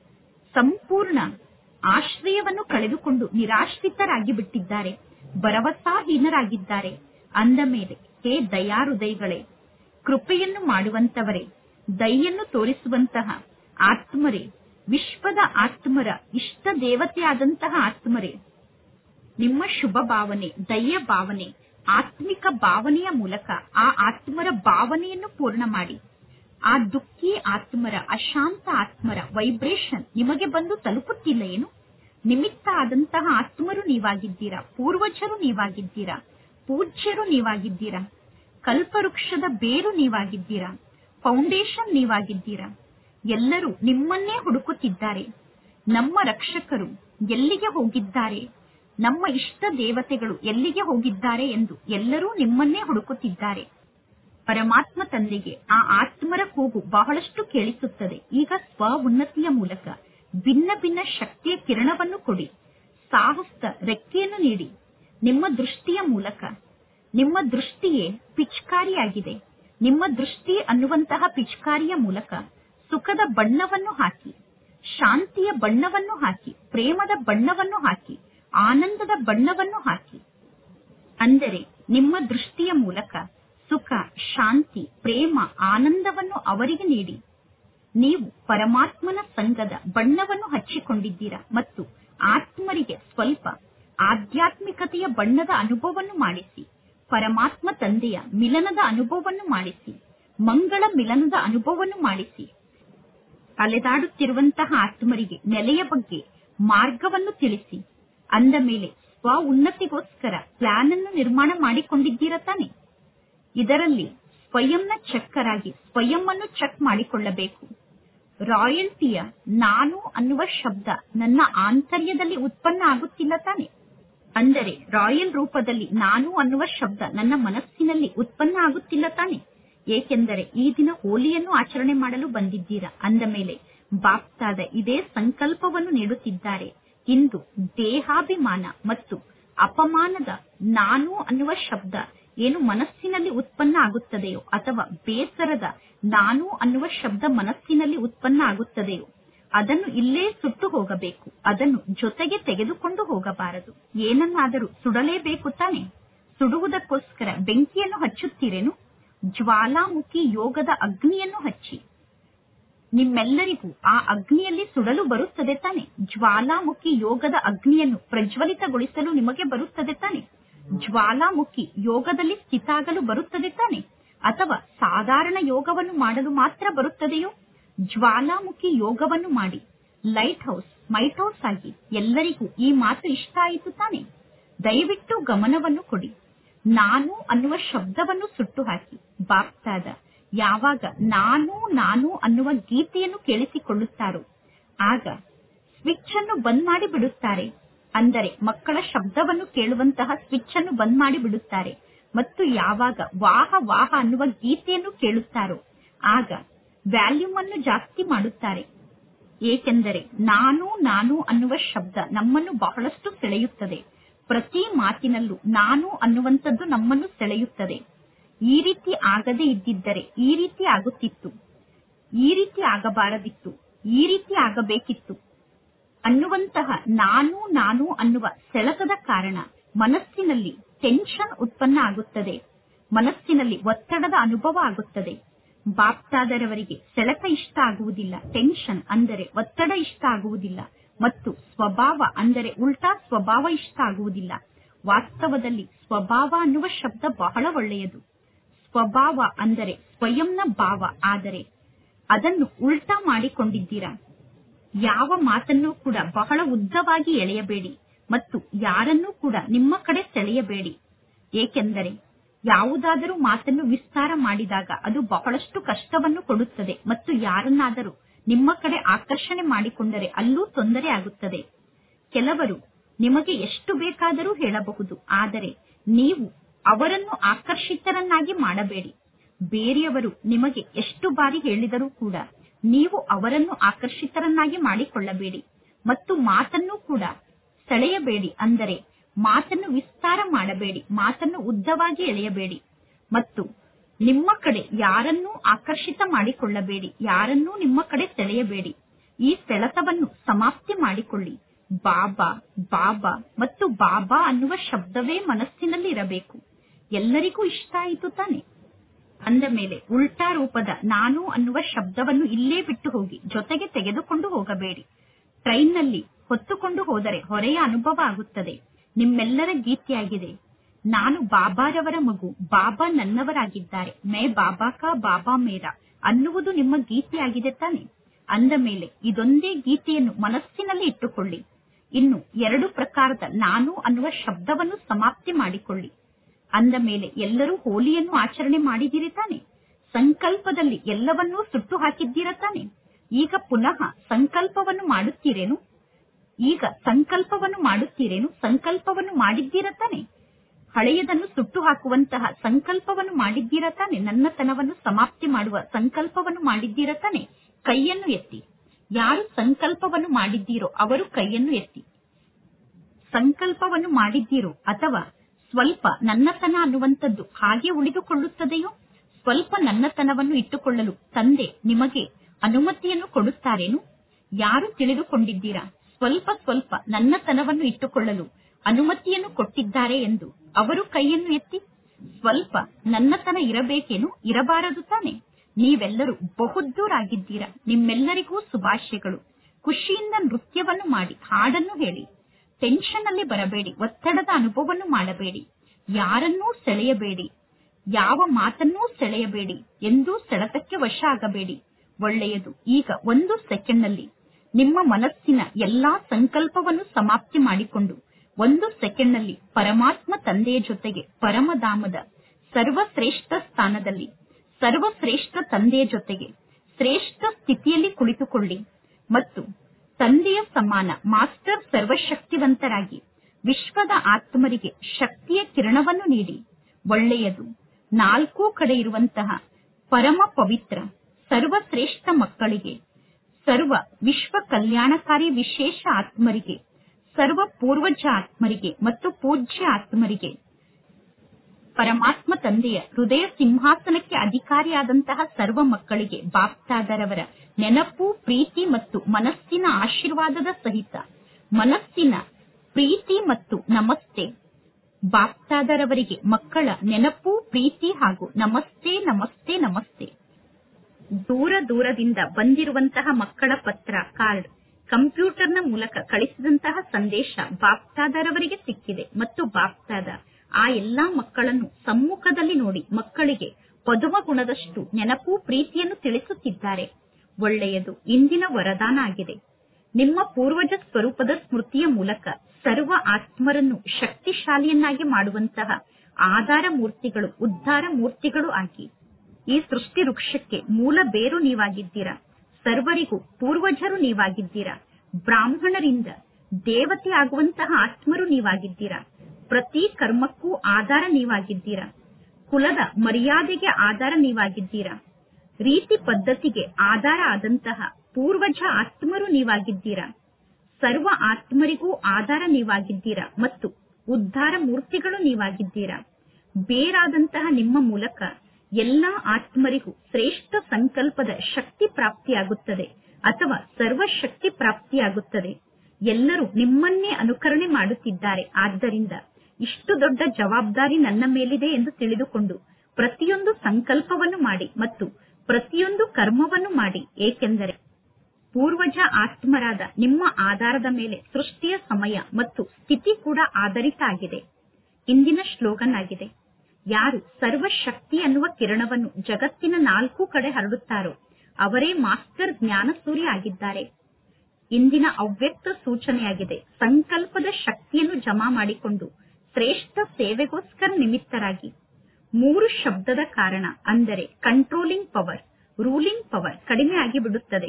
ಸಂಪೂರ್ಣ ಆಶ್ರಯವನ್ನು ಕಳೆದುಕೊಂಡು ನಿರಾಶ್ರಿತರಾಗಿ ಬಿಟ್ಟಿದ್ದಾರೆ, ಭರವಸಾಹೀನರಾಗಿದ್ದಾರೆ. ಅಂದ ಮೇಲೆ ಹೇ ದಯಾಹೃದಯಗಳೇ, ಕೃಪೆಯನ್ನು ಮಾಡುವಂತವರೇ, ದಯೆಯನ್ನು ತೋರಿಸುವಂತಹ ಆತ್ಮರೇ, ವಿಶ್ವದ ಆತ್ಮರ ಇಷ್ಟ ದೇವತೆಯಾದಂತಹ ಆತ್ಮರೇ, ನಿಮ್ಮ ಶುಭ ಭಾವನೆ, ದಯೆಯ ಭಾವನೆ, ಆತ್ಮಿಕ ಭಾವನೆಯ ಮೂಲಕ ಆ ಆತ್ಮರ ಭಾವನೆಯನ್ನು ಪೂರ್ಣ ಮಾಡಿ. ಆ ದುಃಖಿ ಆತ್ಮರ, ಅಶಾಂತ ಆತ್ಮರ ವೈಬ್ರೇಷನ್ ನಿಮಗೆ ಬಂದು ತಲುಪುತ್ತಿಲ್ಲ ಏನು? ನಿಮಿತ್ತ ಆದಂತಹ ಆತ್ಮರು ನೀವಾಗಿದ್ದೀರಾ, ಪೂರ್ವಜರು ನೀವಾಗಿದ್ದೀರಾ, ಪೂಜ್ಯರು ನೀವಾಗಿದ್ದೀರಾ, ಕಲ್ಪವೃಕ್ಷದ ಬೇರು ನೀವಾಗಿದ್ದೀರಾ, ಫೌಂಡೇಶನ್ ನೀವಾಗಿದ್ದೀರಾ. ಎಲ್ಲರೂ ನಿಮ್ಮನ್ನೇ ಹುಡುಕುತ್ತಿದ್ದಾರೆ. ನಮ್ಮ ರಕ್ಷಕರು ಎಲ್ಲಿಗೆ ಹೋಗಿದ್ದಾರೆ, ನಮ್ಮ ಇಷ್ಟ ದೇವತೆಗಳು ಎಲ್ಲಿಗೆ ಹೋಗಿದ್ದಾರೆ ಎಂದು ಎಲ್ಲರೂ ನಿಮ್ಮನ್ನೇ ಹುಡುಕುತ್ತಿದ್ದಾರೆ. ಪರಮಾತ್ಮ ತಂದೆಗೆ ಆ ಆತ್ಮರ ಕೂಗು ಬಹಳಷ್ಟು ಕೇಳಿಸುತ್ತದೆ. ಈಗ ಸ್ವ ಉನ್ನತಿಯ ಮೂಲಕ ಭಿನ್ನ ಭಿನ್ನ ಶಕ್ತಿಯ ಕಿರಣವನ್ನು ಕೊಡಿ, ಸಾಹಸ ರೆಕ್ಕೆಯನ್ನು ನೀಡಿ. ನಿಮ್ಮ ದೃಷ್ಟಿಯ ಮೂಲಕ, ನಿಮ್ಮ ದೃಷ್ಟಿಯೇ ಪಿಚ್ಕಾರಿಯಾಗಿದೆ. ನಿಮ್ಮ ದೃಷ್ಟಿ ಅನ್ನುವಂತಹ ಪಿಚ್ಕಾರಿಯ ಮೂಲಕ ಸುಖದ ಬಣ್ಣವನ್ನು ಹಾಕಿ, ಶಾಂತಿಯ ಬಣ್ಣವನ್ನು ಹಾಕಿ, ಪ್ರೇಮದ ಬಣ್ಣವನ್ನು ಹಾಕಿ, ಆನಂದದ ಬಣ್ಣವನ್ನು ಹಾಕಿ. ಅಂದರೆ ನಿಮ್ಮ ದೃಷ್ಟಿಯ ಮೂಲಕ ಸುಖ, ಶಾಂತಿ, ಪ್ರೇಮ, ಆನಂದವನ್ನು ಅವರಿಗೆ ನೀಡಿ. ನೀವು ಪರಮಾತ್ಮನ ಸಂಘದ ಬಣ್ಣವನ್ನು ಹಚ್ಚಿಕೊಂಡಿದ್ದೀರಾ ಮತ್ತು ಆತ್ಮರಿಗೆ ಸ್ವಲ್ಪ ಆಧ್ಯಾತ್ಮಿಕತೆಯ ಬಣ್ಣದ ಅನುಭವವನ್ನು ಮಾಡಿಸಿ. ಪರಮಾತ್ಮ ತಂದೆಯ ಮಿಲನದ ಅನುಭವವನ್ನು ಮಾಡಿಸಿ, ಮಂಗಳ ಮಿಲನದ ಅನುಭವವನ್ನು ಮಾಡಿಸಿ. ಅಲೆದಾಡುತ್ತಿರುವಂತಹ ಆತ್ಮರಿಗೆ ನೆಲೆಯ ಬಗ್ಗೆ ಮಾರ್ಗವನ್ನು ತಿಳಿಸಿ. ಅಂದ ಮೇಲೆ ಸ್ವ ಉನ್ನತಿಗೋಸ್ಕರ ಪ್ಲಾನ್ ಅನ್ನು ನಿರ್ಮಾಣ ಮಾಡಿಕೊಂಡಿದ್ದೀರಾ ತಾನೆ? ಇದರಲ್ಲಿ ಸ್ವಯಂನ ಚೆಕ್ಕರಾಗಿ ಸ್ವಯಂ ಅನ್ನು ಚೆಕ್ ಮಾಡಿಕೊಳ್ಳಬೇಕು. ರಾಯಲ್ಟಿಯ ನಾನು ಅನ್ನುವ ಶಬ್ದ ನನ್ನ ಆಂತರ್ಯದಲ್ಲಿ ಉತ್ಪನ್ನ ಆಗುತ್ತಿಲ್ಲ ತಾನೆ? ಅಂದರೆ ರಾಯಲ್ ರೂಪದಲ್ಲಿ ನಾನು ಅನ್ನುವ ಶಬ್ದ ನನ್ನ ಮನಸ್ಸಿನಲ್ಲಿ ಉತ್ಪನ್ನ ಆಗುತ್ತಿಲ್ಲ ತಾನೆ. ಏಕೆಂದರೆ ಈ ದಿನ ಹೋಲಿಯನ್ನು ಆಚರಣೆ ಮಾಡಲು ಬಂದಿದ್ದೀರಾ. ಅಂದ ಮೇಲೆ ಬಾಪ್ತಾದ ಇದೇ ಸಂಕಲ್ಪವನ್ನು ನೀಡುತ್ತಿದ್ದಾರೆ. ಇಂದು ದೇಹಾಭಿಮಾನ ಮತ್ತು ಅಪಮಾನದ ನಾನು ಅನ್ನುವ ಶಬ್ದ ಏನು ಮನಸ್ಸಿನಲ್ಲಿ ಉತ್ಪನ್ನ ಆಗುತ್ತದೆಯೋ, ಅಥವಾ ಬೇಸರದ ನಾನು ಅನ್ನುವ ಶಬ್ದ ಮನಸ್ಸಿನಲ್ಲಿ ಉತ್ಪನ್ನ ಆಗುತ್ತದೆಯೋ, ಅದನ್ನು ಇಲ್ಲೇ ಸುಟ್ಟು ಹೋಗಬೇಕು. ಅದನ್ನು ಜೊತೆಗೆ ತೆಗೆದುಕೊಂಡು ಹೋಗಬಾರದು. ಏನನ್ನಾದರೂ ಸುಡಲೇಬೇಕು ತಾನೆ. ಸುಡುವುದಕ್ಕೋಸ್ಕರ ಬೆಂಕಿಯನ್ನು ಹಚ್ಚುತ್ತೀರೇನು? ಜ್ವಾಲಾಮುಖಿ ಯೋಗದ ಅಗ್ನಿಯನ್ನು ಹಚ್ಚಿ. ನಿಮ್ಮೆಲ್ಲರಿಗೂ ಆ ಅಗ್ನಿಯಲ್ಲಿ ಸುಡಲು ಬರುತ್ತದೆ ತಾನೆ. ಜ್ವಾಲಾಮುಖಿ ಯೋಗದ ಅಗ್ನಿಯನ್ನು ಪ್ರಜ್ವಲಿತಗೊಳಿಸಲು ನಿಮಗೆ ಬರುತ್ತದೆ ತಾನೆ. ಜ್ವಾಲಾಮುಖಿ ಯೋಗದಲ್ಲಿ ಸ್ಥಿತಾಗಲು ಬರುತ್ತದೆ ತಾನೆ, ಅಥವಾ ಸಾಧಾರಣ ಯೋಗವನ್ನು ಮಾಡಲು ಮಾತ್ರ ಬರುತ್ತದೆಯೋ? ಜ್ವಾಲಾಮುಖಿ ಯೋಗವನ್ನು ಮಾಡಿ ಲೈಟ್ ಹೌಸ್ ಮೈಟ್ ಹೌಸ್ ಆಗಿ. ಎಲ್ಲರಿಗೂ ಈ ಮಾತು ಇಷ್ಟ ಆಯಿತು ತಾನೆ. ದಯವಿಟ್ಟು ಗಮನವನ್ನು ಕೊಡಿ. ನಾನು ಅನ್ನುವ ಶಬ್ದವನ್ನು ಸುಟ್ಟು ಹಾಕಿ. ಬಾಪ್ತಾದ ಯಾವಾಗ ನಾನು ನಾನು ಅನ್ನುವ ಗೀತೆಯನ್ನು ಕೇಳಿಸಿಕೊಳ್ಳುತ್ತಾರೋ ಆಗ ಸ್ವಿಚ್ ಅನ್ನು ಬಂದ್ ಮಾಡಿ ಬಿಡುತ್ತಾರೆ. ಅಂದರೆ ಮಕ್ಕಳ ಶಬ್ದವನ್ನು ಕೇಳುವಂತಹ ಸ್ವಿಚ್ ಅನ್ನು ಬಂದ್ ಮಾಡಿ ಬಿಡುತ್ತಾರೆ. ಮತ್ತು ಯಾವಾಗ ವಾಹ ವಾಹ ಅನ್ನುವ ಗೀತೆಯನ್ನು ಕೇಳುತ್ತಾರೋ ಆಗ ವ್ಯಾಲ್ಯೂಮ್ ಅನ್ನು ಜಾಸ್ತಿ ಮಾಡುತ್ತಾರೆ. ಏಕೆಂದರೆ ನಾನು ನಾನು ಅನ್ನುವ ಶಬ್ದ ನಮ್ಮನ್ನು ಬಹಳಷ್ಟು ಸೆಳೆಯುತ್ತದೆ. ಪ್ರತಿ ಮಾತಿನಲ್ಲೂ ನಾನು ಅನ್ನುವಂಥದ್ದು ನಮ್ಮನ್ನು ಸೆಳೆಯುತ್ತದೆ. ಈ ರೀತಿ ಆಗದೇ ಇದ್ದಿದ್ದರೆ ಈ ರೀತಿ ಆಗುತ್ತಿತ್ತು, ಈ ರೀತಿ ಆಗಬಾರದಿತ್ತು, ಈ ರೀತಿ ಆಗಬೇಕಿತ್ತು ಅನ್ನುವಂತಹ ನಾನು ನಾನು ಅನ್ನುವ ಸೆಳೆತದ ಕಾರಣ ಮನಸ್ಸಿನಲ್ಲಿ ಟೆನ್ಷನ್ ಉತ್ಪನ್ನ ಆಗುತ್ತದೆ. ಮನಸ್ಸಿನಲ್ಲಿ ಒತ್ತಡದ ಅನುಭವ ಆಗುತ್ತದೆ. ಬಾಪ್ತಾದರವರಿಗೆ ಸೆಳೆತ ಇಷ್ಟ ಆಗುವುದಿಲ್ಲ. ಟೆನ್ಷನ್ ಅಂದರೆ ಒತ್ತಡ ಇಷ್ಟ ಆಗುವುದಿಲ್ಲ. ಮತ್ತು ಸ್ವಭಾವ ಅಂದರೆ ಉಲ್ಟಾ ಸ್ವಭಾವ ಇಷ್ಟ ಆಗುವುದಿಲ್ಲ. ವಾಸ್ತವದಲ್ಲಿ ಸ್ವಭಾವ ಅನ್ನುವ ಶಬ್ದ ಬಹಳ ಒಳ್ಳೆಯದು. ಸ್ವಭಾವ ಅಂದರೆ ಸ್ವಯಂನ ಭಾವ. ಆದರೆ ಅದನ್ನು ಉಲ್ಟಾ ಮಾಡಿಕೊಂಡಿದ್ದೀರಾ. ಯಾವ ಮಾತನ್ನು ಕೂಡ ಬಹಳ ಉದ್ದವಾಗಿ ಎಳೆಯಬೇಡಿ ಮತ್ತು ಯಾರನ್ನೂ ಕೂಡ ನಿಮ್ಮ ಕಡೆ ಸೆಳೆಯಬೇಡಿ. ಏಕೆಂದರೆ ಯಾವುದಾದರೂ ಮಾತನ್ನು ವಿಸ್ತಾರ ಮಾಡಿದಾಗ ಅದು ಬಹಳಷ್ಟು ಕಷ್ಟವನ್ನು ಕೊಡುತ್ತದೆ. ಮತ್ತು ಯಾರನ್ನಾದರೂ ನಿಮ್ಮ ಕಡೆ ಆಕರ್ಷಣೆ ಮಾಡಿಕೊಂಡರೆ ಅಲ್ಲೂ ತೊಂದರೆ ಆಗುತ್ತದೆ. ಕೆಲವರು ನಿಮಗೆ ಎಷ್ಟು ಬೇಕಾದರೂ ಹೇಳಬಹುದು, ಆದರೆ ನೀವು ಅವರನ್ನು ಆಕರ್ಷಿತರನ್ನಾಗಿ ಮಾಡಬೇಡಿ. ಬೇರೆಯವರು ನಿಮಗೆ ಎಷ್ಟು ಬಾರಿ ಹೇಳಿದರೂ ಕೂಡ ನೀವು ಅವರನ್ನು ಆಕರ್ಷಿತರನ್ನಾಗಿ ಮಾಡಿಕೊಳ್ಳಬೇಡಿ. ಮತ್ತು ಮಾತನ್ನು ಕೂಡ ಸೆಳೆಯಬೇಡಿ. ಅಂದರೆ ಮಾತನ್ನು ವಿಸ್ತಾರ ಮಾಡಬೇಡಿ, ಮಾತನ್ನು ಉದ್ದವಾಗಿ ಎಳೆಯಬೇಡಿ ಮತ್ತು ನಿಮ್ಮ ಕಡೆ ಯಾರನ್ನೂ ಆಕರ್ಷಿತ ಮಾಡಿಕೊಳ್ಳಬೇಡಿ, ಯಾರನ್ನೂ ನಿಮ್ಮ ಕಡೆ ಸೆಳೆಯಬೇಡಿ. ಈ ಸೆಳೆತವನ್ನು ಸಮಾಪ್ತಿ ಮಾಡಿಕೊಳ್ಳಿ. ಬಾಬಾ ಬಾಬಾ ಮತ್ತು ಬಾಬಾ ಅನ್ನುವ ಶಬ್ದವೇ ಮನಸ್ಸಿನಲ್ಲಿ ಇರಬೇಕು. ಎಲ್ಲರಿಗೂ ಇಷ್ಟ ಆಯಿತು ತಾನೆ. ಅಂದ ಮೇಲೆ ಉಲ್ಟಾ ರೂಪದ ನಾನು ಅನ್ನುವ ಶಬ್ದವನ್ನು ಇಲ್ಲೇ ಬಿಟ್ಟು ಹೋಗಿ, ಜೊತೆಗೆ ತೆಗೆದುಕೊಂಡು ಹೋಗಬೇಡಿ. ಟ್ರೈನ್ನಲ್ಲಿ ಹೊತ್ತುಕೊಂಡು ಹೋದರೆ ಹೊರೆಯ ಅನುಭವ ಆಗುತ್ತದೆ. ನಿಮ್ಮೆಲ್ಲರ ಗೀತೆಯಾಗಿದೆ, ನಾನು ಬಾಬಾರವರ ಮಗು, ಬಾಬಾ ನನ್ನವರಾಗಿದ್ದಾರೆ, ಮೇ ಬಾಬಾ ಕಾ ಬಾಬಾ ಮೇರಾ ಅನ್ನುವುದು ನಿಮ್ಮ ಗೀತೆಯಾಗಿದೆ ತಾನೆ. ಅಂದ ಮೇಲೆ ಇದೊಂದೇ ಗೀತೆಯನ್ನು ಮನಸ್ಸಿನಲ್ಲಿ ಇಟ್ಟುಕೊಳ್ಳಿ. ಇನ್ನು 2 ಪ್ರಕಾರದ ನಾನು ಅನ್ನುವ ಶಬ್ದವನ್ನು ಸಮಾಪ್ತಿ ಮಾಡಿಕೊಳ್ಳಿ. ಅಂದ ಮೇಲೆ ಎಲ್ಲರೂ ಹೋಲಿಯನ್ನು ಆಚರಣೆ ಮಾಡಿದಿರಿ ತಾನೆ. ಸಂಕಲ್ಪದಲ್ಲಿ ಎಲ್ಲವನ್ನೂ ಸುಟ್ಟು ಹಾಕಿದ್ದೀರಾ ತಾನೆ. ಈಗ ಪುನಃ ಸಂಕಲ್ಪವನ್ನು ಮಾಡುತ್ತೀರೇನು? ಸಂಕಲ್ಪವನ್ನು ಮಾಡಿದ್ದೀರಾ ತಾನೆ. ಹಳೆಯದನ್ನು ಸುಟ್ಟು ಹಾಕುವಂತಹ ಸಂಕಲ್ಪವನ್ನು ಮಾಡಿದ್ದೀರಾ ತಾನೆ. ನನ್ನತನವನ್ನು ಸಮಾಪ್ತಿ ಮಾಡುವ ಸಂಕಲ್ಪವನ್ನು ಮಾಡಿದ್ದೀರಾ ತಾನೆ. ಕೈಯನ್ನು ಎತ್ತಿ. ಯಾರು ಸಂಕಲ್ಪವನ್ನು ಮಾಡಿದ್ದೀರೋ ಅವರು ಕೈಯನ್ನು ಎತ್ತಿ. ಸಂಕಲ್ಪವನ್ನು ಮಾಡಿದ್ದೀರೋ ಅಥವಾ ಸ್ವಲ್ಪ ನನ್ನತನ ಅನ್ನುವಂಥದ್ದು ಹಾಗೆ ಉಳಿದುಕೊಳ್ಳುತ್ತದೆಯೋ? ಸ್ವಲ್ಪ ನನ್ನತನವನ್ನು ಇಟ್ಟುಕೊಳ್ಳಲು ತಂದೆ ನಿಮಗೆ ಅನುಮತಿಯನ್ನು ಕೊಡುತ್ತಾರೇನು? ಯಾರು ತಿಳಿದುಕೊಂಡಿದ್ದೀರಾ ಸ್ವಲ್ಪ ಸ್ವಲ್ಪ ನನ್ನತನವನ್ನು ಇಟ್ಟುಕೊಳ್ಳಲು ಅನುಮತಿಯನ್ನು ಕೊಟ್ಟಿದ್ದಾರೆ ಎಂದು? ಅವರು ಕೈಯನ್ನು ಎತ್ತಿ. ಸ್ವಲ್ಪ ನನ್ನತನ ಇರಬೇಕೇನು? ಇರಬಾರದು ತಾನೆ. ನೀವೆಲ್ಲರೂ ಬಹುದ್ದೂರಾಗಿದ್ದೀರಾ. ನಿಮ್ಮೆಲ್ಲರಿಗೂ ಶುಭಾಶಯಗಳು. ಖುಷಿಯಿಂದ ನೃತ್ಯವನ್ನು ಮಾಡಿ, ಹಾಡನ್ನು ಹೇಳಿ. ಟೆನ್ಷನ್ ಅಲ್ಲಿ ಬರಬೇಡಿ, ಒತ್ತಡದ ಅನುಭವವನ್ನು ಮಾಡಬೇಡಿ, ಯಾರನ್ನೂ ಸೆಳೆಯಬೇಡಿ, ಯಾವ ಮಾತನ್ನೂ ಸೆಳೆಯಬೇಡಿ, ಎಂದೂ ಸೆಳೆತಕ್ಕೆ ವಶ ಆಗಬೇಡಿ. ಒಳ್ಳೆಯದು. ಈಗ 1 ಸೆಕೆಂಡ್ನಲ್ಲಿ ನಿಮ್ಮ ಮನಸ್ಸಿನ ಎಲ್ಲಾ ಸಂಕಲ್ಪವನ್ನು ಸಮಾಪ್ತಿ ಮಾಡಿಕೊಂಡು 1 ಸೆಕೆಂಡ್ನಲ್ಲಿ ಪರಮಾತ್ಮ ತಂದೆಯ ಜೊತೆಗೆ ಪರಮಧಾಮದ ಸರ್ವಶ್ರೇಷ್ಠ ಸ್ಥಾನದಲ್ಲಿ ಸರ್ವಶ್ರೇಷ್ಠ ತಂದೆಯ ಜೊತೆಗೆ ಶ್ರೇಷ್ಠ ಸ್ಥಿತಿಯಲ್ಲಿ ಕುಳಿತುಕೊಳ್ಳಿ ಮತ್ತು ತಂದೆಯ ಸಮಾನ ಮಾಸ್ಟರ್ ಸರ್ವಶಕ್ತಿವಂತರಾಗಿ ವಿಶ್ವದ ಆತ್ಮರಿಗೆ ಶಕ್ತಿಯ ಕಿರಣವನ್ನು ನೀಡಿ. ಒಳ್ಳೆಯದು. ನಾಲ್ಕೂ ಕಡೆ ಇರುವಂತಹ ಪರಮ ಪವಿತ್ರ ಸರ್ವಶ್ರೇಷ್ಠ ಮಕ್ಕಳಿಗೆ, ಸರ್ವ ವಿಶ್ವ ಕಲ್ಯಾಣಕಾರಿ ವಿಶೇಷ ಆತ್ಮರಿಗೆ, ಸರ್ವ ಪೂರ್ವಜ ಆತ್ಮರಿಗೆ ಮತ್ತು ಪೂಜ್ಯ ಆತ್ಮರಿಗೆ ಪರಮಾತ್ಮ ತಂದೆಯ ಹೃದಯ ಸಿಂಹಾಸನಕ್ಕೆ ಅಧಿಕಾರಿಯಾದಂತಹ ಸರ್ವ ಮಕ್ಕಳಿಗೆ ಬಾಪ್ತಾದರವರ ನೆನಪು, ಪ್ರೀತಿ ಮತ್ತು ಮನಸ್ಸಿನ ಆಶೀರ್ವಾದದ ಸಹಿತ ಮನಸ್ಸಿನ ಪ್ರೀತಿ ಮತ್ತು ನಮಸ್ತೆ. ಬಾಪ್ತಾದರವರಿಗೆ ಮಕ್ಕಳ ನೆನಪು, ಪ್ರೀತಿ ಹಾಗೂ ನಮಸ್ತೆ ನಮಸ್ತೆ ನಮಸ್ತೆ. ದೂರ ದೂರದಿಂದ ಬಂದಿರುವಂತಹ ಮಕ್ಕಳ ಪತ್ರ, ಕಾರ್ಡ್, ಕಂಪ್ಯೂಟರ್ನ ಮೂಲಕ ಕಳಿಸಿದಂತಹ ಸಂದೇಶ ಬಾಪ್ತಾದರವರಿಗೆ ಸಿಕ್ಕಿದೆ ಮತ್ತು ಬಾಪ್ತಾದ ಆ ಎಲ್ಲಾ ಮಕ್ಕಳನ್ನು ಸಮ್ಮುಖದಲ್ಲಿ ನೋಡಿ ಮಕ್ಕಳಿಗೆ ಪದುಮ ಗುಣದಷ್ಟು ನೆನಪು, ಪ್ರೀತಿಯನ್ನು ತಿಳಿಸುತ್ತಿದ್ದಾರೆ. ಒಳ್ಳೆಯದು. ಇಂದಿನ ವರದಾನ ಆಗಿದೆ. ನಿಮ್ಮ ಪೂರ್ವಜ ಸ್ವರೂಪದ ಸ್ಮೃತಿಯ ಮೂಲಕ ಸರ್ವ ಆತ್ಮರನ್ನು ಶಕ್ತಿಶಾಲಿಯನ್ನಾಗಿ ಮಾಡುವಂತಹ ಆಧಾರ ಮೂರ್ತಿಗಳು, ಉದ್ಧಾರ ಮೂರ್ತಿಗಳು ಆಗಿ ಈ ಸೃಷ್ಟಿ ವೃಕ್ಷಕ್ಕೆ ಮೂಲ ಬೇರು ನೀವಾಗಿದ್ದೀರಾ. ಸರ್ವರಿಗೂ ಪೂರ್ವಜರು ನೀವಾಗಿದ್ದೀರಾ. ಬ್ರಾಹ್ಮಣರಿಂದ ದೇವತೆ ಆಗುವಂತಹ ಆತ್ಮರು ನೀವಾಗಿದ್ದೀರಾ. ಪ್ರತಿ ಕರ್ಮಕ್ಕೂ ಆಧಾರ ನೀವಾಗಿದ್ದೀರಾ. ಕುಲದ ಮರ್ಯಾದೆಗೆ ಆಧಾರ ನೀವಾಗಿದ್ದೀರಾ. ರೀತಿ ಪದ್ಧತಿಗೆ ಆಧಾರ ಆದಂತಹ ಪೂರ್ವಜ ಆತ್ಮರು ನೀವಾಗಿದ್ದೀರಾ. ಸರ್ವ ಆತ್ಮರಿಗೂ ಆಧಾರ ನೀವಾಗಿದ್ದೀರಾ ಮತ್ತು ಉದ್ಧಾರ ಮೂರ್ತಿಗಳು ನೀವಾಗಿದ್ದೀರಾ. ಬೇರಾದಂತಹ ನಿಮ್ಮ ಮೂಲಕ ಎಲ್ಲಾ ಆತ್ಮರಿಗೂ ಶ್ರೇಷ್ಠ ಸಂಕಲ್ಪದ ಶಕ್ತಿ ಪ್ರಾಪ್ತಿಯಾಗುತ್ತದೆ ಅಥವಾ ಸರ್ವಶಕ್ತಿ ಪ್ರಾಪ್ತಿಯಾಗುತ್ತದೆ. ಎಲ್ಲರೂ ನಿಮ್ಮನ್ನೇ ಅನುಕರಣೆ ಮಾಡುತ್ತಿದ್ದಾರೆ. ಆದ್ದರಿಂದ ಇಷ್ಟು ದೊಡ್ಡ ಜವಾಬ್ದಾರಿ ನನ್ನ ಮೇಲಿದೆ ಎಂದು ತಿಳಿದುಕೊಂಡು ಪ್ರತಿಯೊಂದು ಸಂಕಲ್ಪವನ್ನು ಮಾಡಿ ಮತ್ತು ಪ್ರತಿಯೊಂದು ಕರ್ಮವನ್ನು ಮಾಡಿ. ಏಕೆಂದರೆ ಪೂರ್ವಜ ಆತ್ಮರಾದ ನಿಮ್ಮ ಆಧಾರದ ಮೇಲೆ ಸೃಷ್ಟಿಯ ಸಮಯ ಮತ್ತು ಸ್ಥಿತಿ ಕೂಡ ಆಧಾರಿತ ಆಗಿದೆ. ಇಂದಿನ ಶ್ಲೋಗನ್ ಆಗಿದೆ, ಯಾರು ಸರ್ವಶಕ್ತಿ ಅನ್ನುವ ಕಿರಣವನ್ನು ಜಗತ್ತಿನ ನಾಲ್ಕು ಕಡೆ ಹರಡುತ್ತಾರೋ ಅವರೇ ಮಾಸ್ಟರ್ ಜ್ಞಾನ ಸೂರ್ಯ ಆಗಿದ್ದಾರೆ. ಇಂದಿನ ಅವ್ಯಕ್ತ ಸೂಚನೆಯಾಗಿದೆ, ಸಂಕಲ್ಪದ ಶಕ್ತಿಯನ್ನು ಜಮಾ ಮಾಡಿಕೊಂಡು ಶ್ರೇಷ್ಠ ಸೇವೆಗೋಸ್ಕರ ನಿಮಿತ್ತರಾಗಿ 3 ಶಬ್ದದ ಕಾರಣ ಅಂದರೆ ಕಂಟ್ರೋಲಿಂಗ್ ಪವರ್, ರೂಲಿಂಗ್ ಪವರ್ ಕಡಿಮೆ ಆಗಿ ಬಿಡುತ್ತದೆ.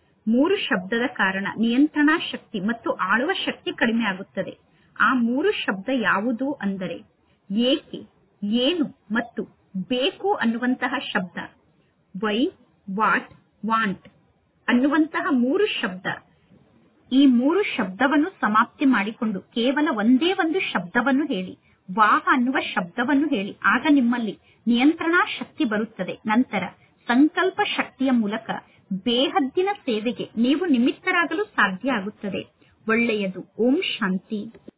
3 ಶಬ್ದದ ಕಾರಣ ನಿಯಂತ್ರಣಾ ಶಕ್ತಿ ಮತ್ತು ಆಳುವ ಶಕ್ತಿ ಕಡಿಮೆ ಆಗುತ್ತದೆ. ಆ 3 ಶಬ್ದ ಯಾವುದು ಅಂದರೆ ಏಕೆ, ಏನು ಮತ್ತು ಬೇಕು ಅನ್ನುವಂತಹ ಶಬ್ದ. ವೈ, ವಾಟ್, ವಾಂಟ್ ಅನ್ನುವಂತಹ 3 ಶಬ್ದ. ಈ 3 ಶಬ್ದವನ್ನು ಸಮಾಪ್ತಿ ಮಾಡಿಕೊಂಡು ಕೇವಲ ಒಂದೇ ಒಂದು ಶಬ್ದವನ್ನು ಹೇಳಿ, ವಾಹ ಅನ್ನುವ ಶಬ್ದವನ್ನು ಹೇಳಿ. ಆಗ ನಿಮ್ಮಲ್ಲಿ ನಿಯಂತ್ರಣಾ ಶಕ್ತಿ ಬರುತ್ತದೆ. ನಂತರ ಸಂಕಲ್ಪ ಶಕ್ತಿಯ ಮೂಲಕ ಬೇಹದ್ದಿನ ಸೇವೆಗೆ ನೀವು ನಿಮಿತ್ತರಾಗಲು ಸಾಧ್ಯ ಆಗುತ್ತದೆ. ಒಳ್ಳೆಯದು. ಓಂ ಶಾಂತಿ.